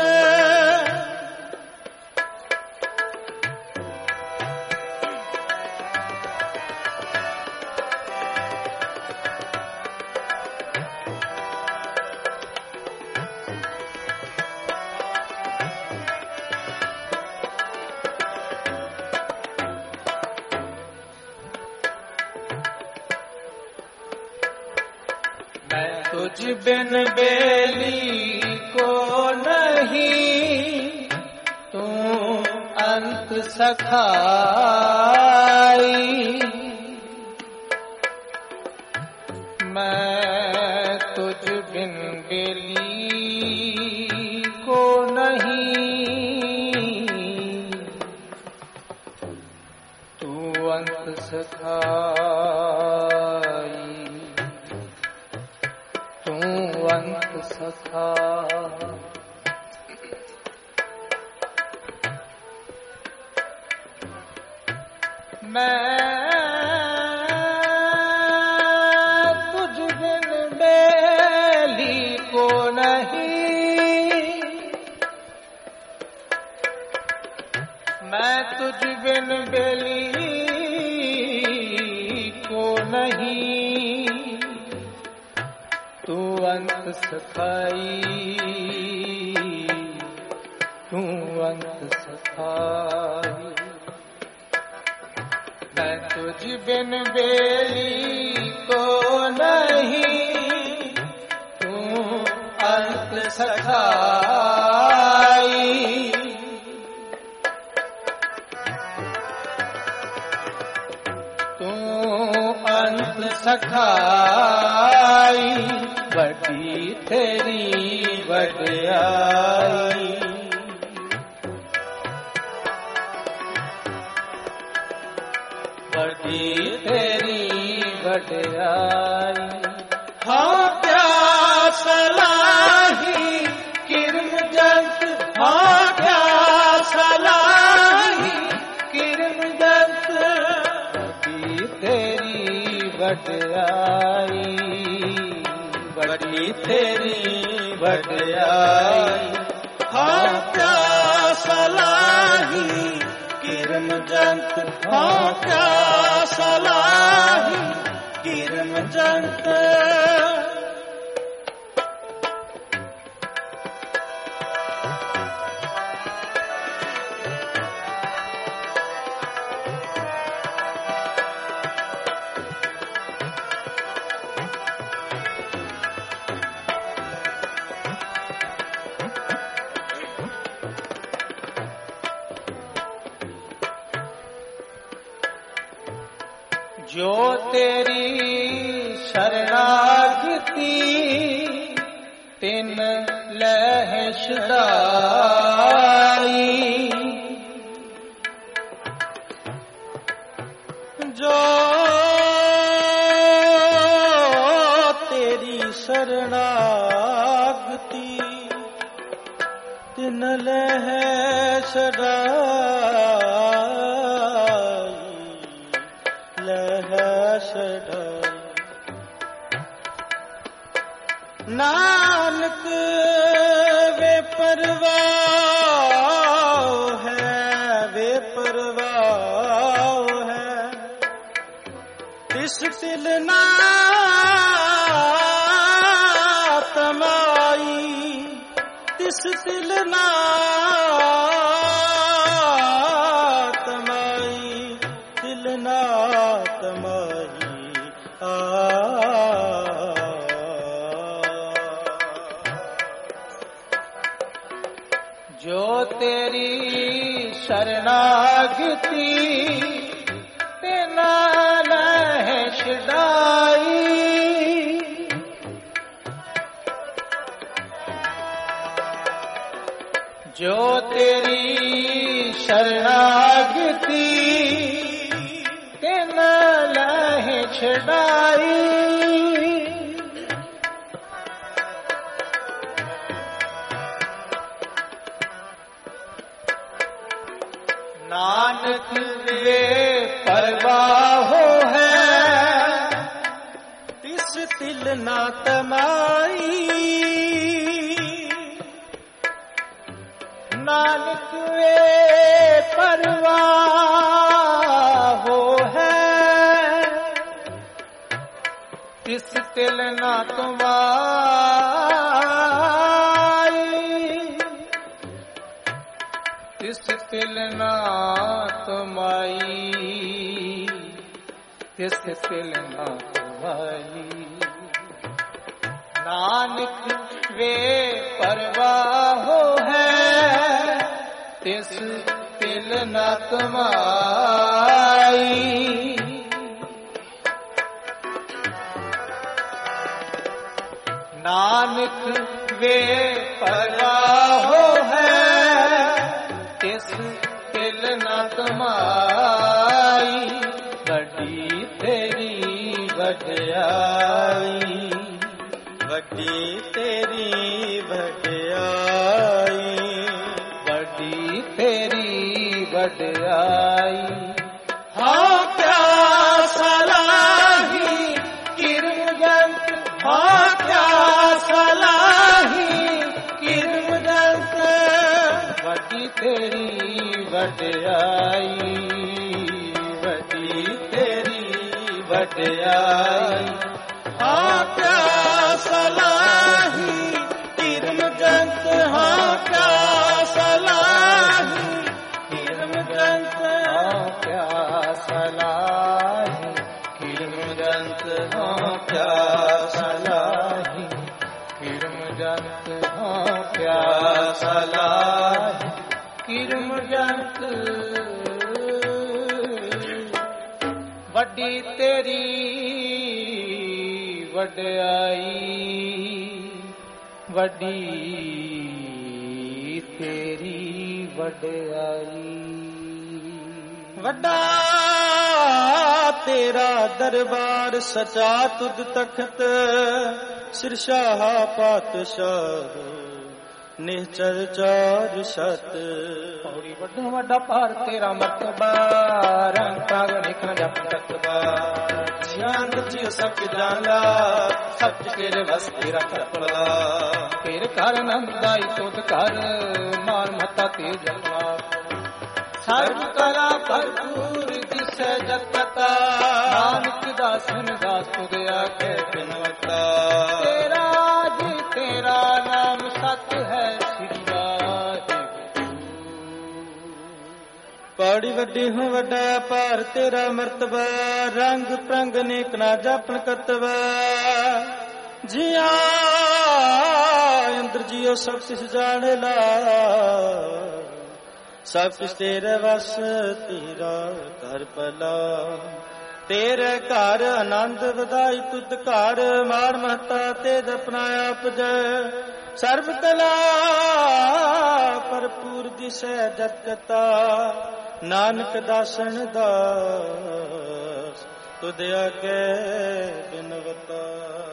मैं तुझ बिन बेली को नहीं, तू अंत सखाई। मैं तुझ बिन बेली को नहीं, तू अंत सखाई, तू अंत सखा। मैं तुझ बिन बेली को नहीं, मैं तुझ बिन बेली को नहीं, तू अंत सखाई, तू अंत सखाई। मैं तुझ बिन बेली को नहीं, तू अंत सखाई। तू अंत सखाई, बड़ी तेरी वड्याई। बड़ी तेरी वड्याई, हाँ क्या सलाही किरम जंत, हाँ क्या सलाही किरम जंत। बड़ी तेरी वड्याई, बड़ी तेरी वड्याई, हाँ क्या सलाही किरम जंत, हाँ क्या सलाही किरम जंत। ਜੋ ਤੇਰੀ ਸ਼ਰਨਾਗਤੀ ਤਿਨ ਲਹਿ ਛੁਡਾਈ। ਜੋ ਤੇਰੀ ਸ਼ਰਨਾਗਤੀ ਤਿਨ ਲਹਿ ਛੁਡਾਈ, ਲਹਿ ਛੁਡਾਈ। ਨਾਨਕ ਵੇ ਪਰਵਾਹ ਹੈ, ਵੇ ਪਰਵਾਹ ਹੈ, ਤਿਸ ਤਿਲ ਨਾ ਤਮਾਈ, ਤਿਸ ਤਿਲ ਨਾ ਤਮਾਈ, ਤਿਲ ਨਾ ਤਮਾਈ। ਆ ਜੋ ਤੇਰੀ ਸ਼ਰਨਾਗਤੀ ਤਿਨ ਲਹਿ ਛੁਡਾਈ। ਜੋ ਤੇਰੀ ਸ਼ਰਨਾਗਤੀ ਤਿਨ ਲਹਿ ਛੁਡਾਈ। ਨਾਨਕ ਵੇ ਪਰਵਾਹੋ ਹੈ, ਤਿਸ ਤਿਲ ਨਾ ਤਮਾਈ। ਨਾਨਕ ਵੇ ਪਰਵਾਹੋ ਹੈ, ਤਿਸ ਤਿਲ ਨਾ ਤਮਾਈ। ਤਿਸ ਤਿਲ ਨਾ ਤਮਾਈ, ਤਿਸ ਤਿਲ ਨਾ ਤਮਾਈ। ਨਾਨਕ ਵੇ ਪਰਵਾਹੋ ਹੈ, ਤਿਸ ਤਿਲ ਨਾ ਤਮਾਈ। ਨਾਨਕ ਵੇ ਪਰਵਾਹੋ ਹੈ, ਤਿਸ ਤਿਲ ਨਾ ਤਮਾਈ। ਵੱਡੀ ਤੇਰੀ ਵਡਿਆਈ, ਵੱਡੀ ਤੇਰੀ ਵਡਿਆਈ, ਵੱਡੀ ਤੇਰੀ ਵਡਿਆਈ। ਹਾਂ ਪਿਆਸਾ ਲਾਹੀ ਕਿਰਮ ਜੰਤ, ਹਾਂ ਪਿਆਸਾ ਲਾਹੀ ਕਿਰਮ ਜੰਤ। ਵੱਡੀ ਤੇਰੀ ਵਡਿਆਈ, ਵੱਡੀ ਤੇਰੀ ਵਡਿਆਈ। ਹਾਂ ਪਿਆਸਾ ਲਾਹੀ ਕਿਰਮ ਜੰਤ, ਹਾਂ ਪਿਆਸਾ ਲਾਹੀ ਕਿਰਮ ਜੰਤ। ਹਾਂ ਪਿਆਸਾ ਲਾਹੀ ਕਿਰਮ ਜੰਤ, ਹਾਂ ਪਿਆਸਾ ਲਾਹੀ ਕਿਰਮ ਜੰਤ, ਹਾਂ ਪਿਆਸਾ ਲਾਹੀ ਕਿਰਮ ਜੰਤ। ਵੱਡੀ ਤੇਰੀ ਵਡਿਆਈ, ਵੱਡੀ ਤੇਰੀ ਵਡਿਆਈ। ਵੱਡਾ ਤੇਰਾ ਦਰਬਾਰ ਸਚਾ ਤੁਧ ਤਖਤ, ਸਿਰਸ਼ਾਹ ਪਾਤਸ਼ਾਹ ਨਿਹਚਰ ਚਾਰ ਸਤ। ਪੌੜੀ ਵੱਡਾ ਵੱਡਾ ਭਾਰ ਤੇਰਾ ਮਰਤਬਾ, ਰੰਗ ਪ੍ਰਾਗ ਨਿਖਣ ਜਪ ਤਤਬਾ। ਜਿਆਨ ਜੀ ਸਭ ਜਾਣਾ, ਸਭ ਤੇਰੇ ਵਸ ਤੇਰਾ ਕਰਪਲਾ। ਤੇਰੇ ਘਰ ਨੰਦਾਈ ਤੁਧ ਘਰ, ਮਾਨ ਮਤਾ ਤੇ ਜਲਵਾ। ਸਰਬ ਕਲਾ ਭਰਪੂਰ ਦਿਸੈ ਜਗਤਾ, ਨਾਨਕ ਦਾਸਨ ਦਾਸ ਤੁਧ ਆਖੇ ਬਿਨਵਤਾ। ਤੇਰਾ ਜੀ ਤੇਰਾ ਨਾਮ ਸਤ ਹੈ, ਸ੍ਰੀ ਵਾਹਿਗੁਰੂ। ਪੌੜੀ ਵੱਡੀ ਹੂੰ ਵੱਡਾ ਭਾਰ ਤੇਰਾ ਮਰਤਬਾ, ਰੰਗ ਪ੍ਰੰਗ ਨੇਕ ਨਾ ਜਾਪਣ ਕਤਵਾ। ਜਿਆ ਅੰਦਰ ਜਿਉ ਸਭ ਤਿਸ ਜਾਣੇ ਲਾ, ਸਭ ਤਿਸ ਤੇਰੇ ਵਸ ਤੇਰਾ ਕਰ ਭਲਾ। तेरे घर आनंद वधाई तुत घर मार महता तेज अपना आप जय सर्व कला भरपूर दिशै जगता नानक दासन दास तुद आगे बिनवता।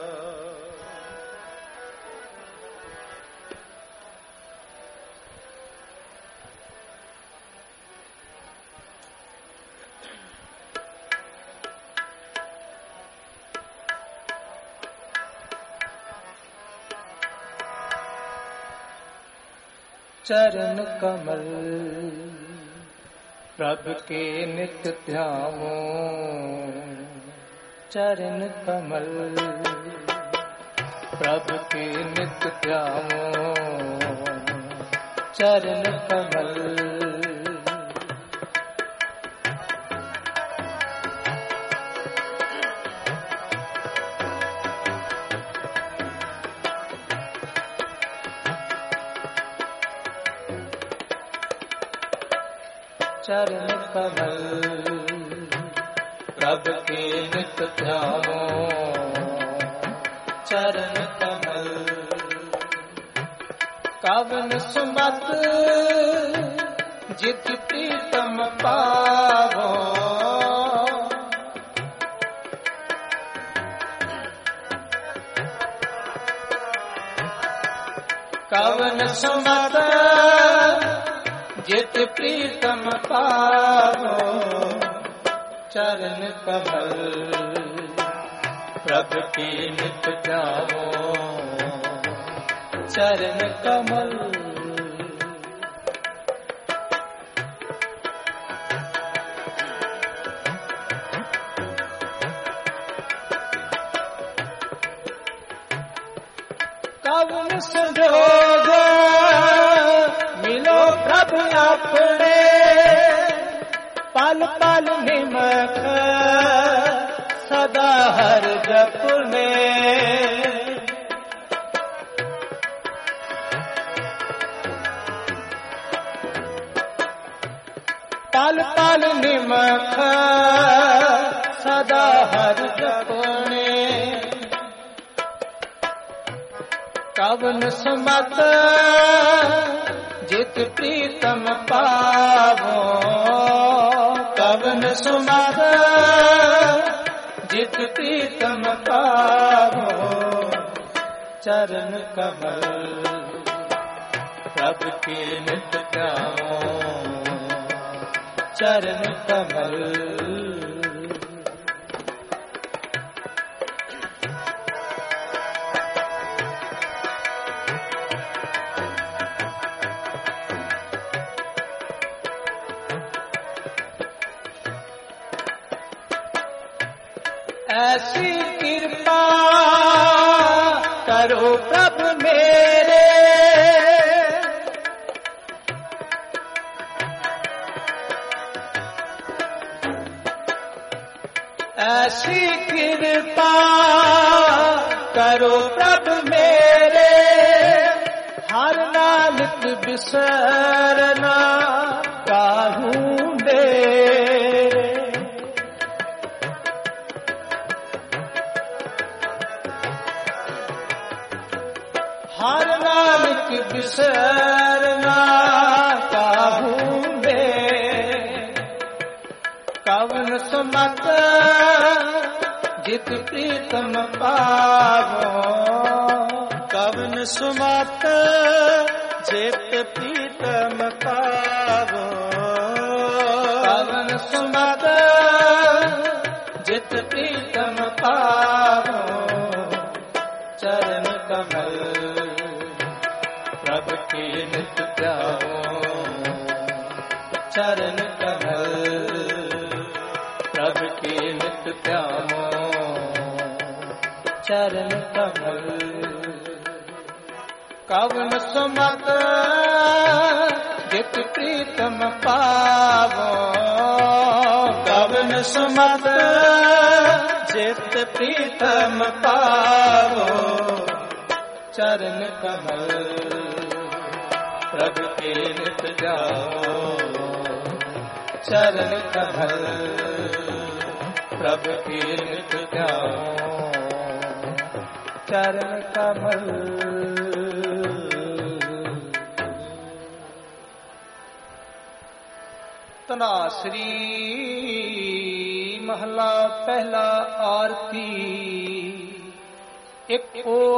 चरण कमल प्रभु के नित ध्यावो चरण कमल प्रभु के नित ध्यावो चरण कमल चरण कमल प्रभु के नित ध्यावो चरण कमल कवन सुमत जित प्रीतम पावो कवन सुमत जित प्रीतम पावो चरण कमल प्रभु की नित ध्यावो चरण कमल कवन संजोग मिलो प्रभु अपने पल पल निमख सदा हर जपने पल पल निमख सदा हर जपने कवन सुमत जित प्रीतम पावो कवन सुमत जित प्रीतम पावो चरण कमल प्रभु के नित ध्यावो चरण कमल ऐसी कृपा करो प्रभु मेरे ऐसी कृपा करो प्रभु मेरे हर नानक बिसरना काहू दे हर नानक बिसरना काहू दे कवन सुमत जित प्रीतम पावो कवन सुमत जित प्रीतम पावो कवन सुमत जित प्रीतम पावो चरण कमल प्रभु के नित ध्यावो चरण कमल प्रभु के नित ध्यावो चरण कमल कवन सुमत जित प्रीतम पावो कवन सुमत जित प्रीतम पावो चरण कमल प्रभु के नित ध्यावो चरण कमल ਪ੍ਰਭ ਕੀ ਨਿਤ ਧਿਆਉ ਚਰਨ ਕਮਲ। ਧਨਾਸਰੀ ਮਹਲਾ ਪਹਿਲਾ ਆਰਤੀ। ਇੱਕ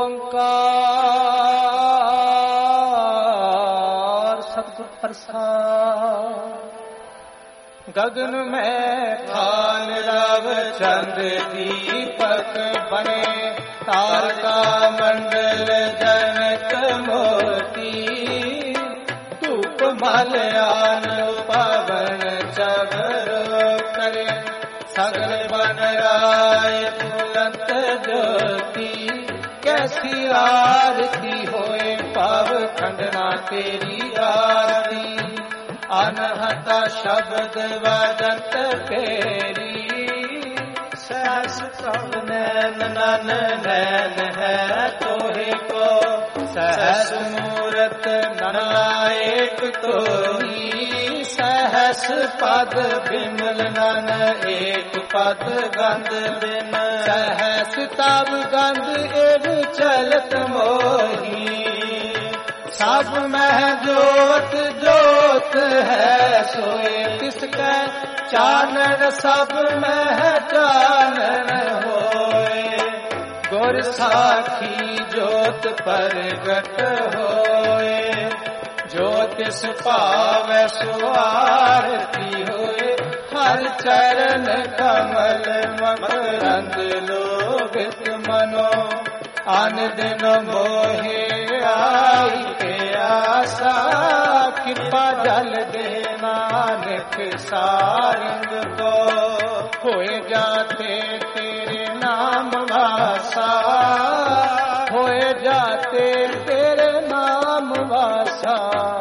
ਓੰਕਾਰ ਸਤਿਗੁਰ ਪ੍ਰਸਾਦਿ। ਗगन में खान रव चंद दीपक बने तारका मंडल जनक मोती। धूप मलयान पवन चगर करे सगल बन राय फुलंत ज्योति। कैसी आरती होए पाव खंडना तेरी आरती। अनहता शब्द वदत फेरी सहस प्रभ नैन नन नैन है तोहे को। सहस मूरत नायक तोही सहस पद बिमल नन एक पद गंध बिन। सहस तब गंध एव चलत मोही। सब मह जोत जोत है सोए तिसकै चानन। सब मह चानन होए गुर साखी जोत परगट होए। जो तिस पावै सो आरती होए। हर चरण कमल मकरंद लोभित मनो। आन दिन मोहे आई के आशा। कृपा जल दे नानक सारंग को। होए जाते तेरे नाम वासा। होए जाते तेरे नाम वासा।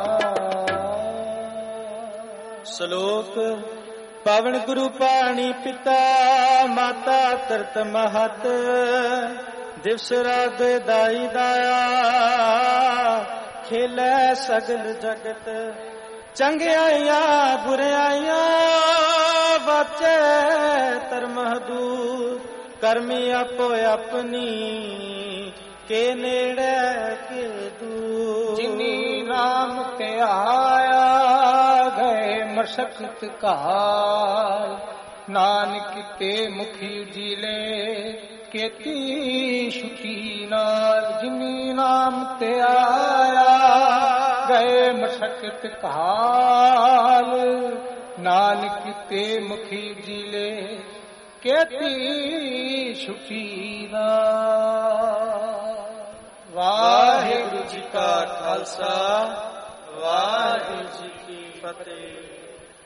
ਸ਼ਲੋਕ। ਪਵਨ ਗੁਰੂ ਪਾਣੀ ਪਿਤਾ ਮਾਤਾ ਤਰਤ ਮਹਤ। ਦਿਵਸ ਰਾਤ ਦਾਈ ਦਾਇਆ ਖੇਲੇ ਸਗਲ ਜਗਤ। ਚੰਗਿਆਈਆਂ ਬੁਰਿਆਈਆਂ ਵਾਚੈ ਧਰਮ ਦੂਰ। ਕਰਮੀ ਆਪੋ ਆਪਣੀ ਕੇ ਨੇੜੇ ਕੇ ਦੂਰ। ਜਿਨੀ ਨਾਮ ਤੇ ਆਇਆ ਗਏ ਮਸ਼ਕਤ ਕਾਲ। ਨਾਨਕ ਤੇ ਮੁਖੀ ਉਜੀਲੇ केती सुखी नाल। जिनी नाम ते आया गए मशक्कत काल। नानक ते मुखी जिले केती सुखी नाल। वाहिगुरु जी का खालसा वाहिगुरु जी की फतेह।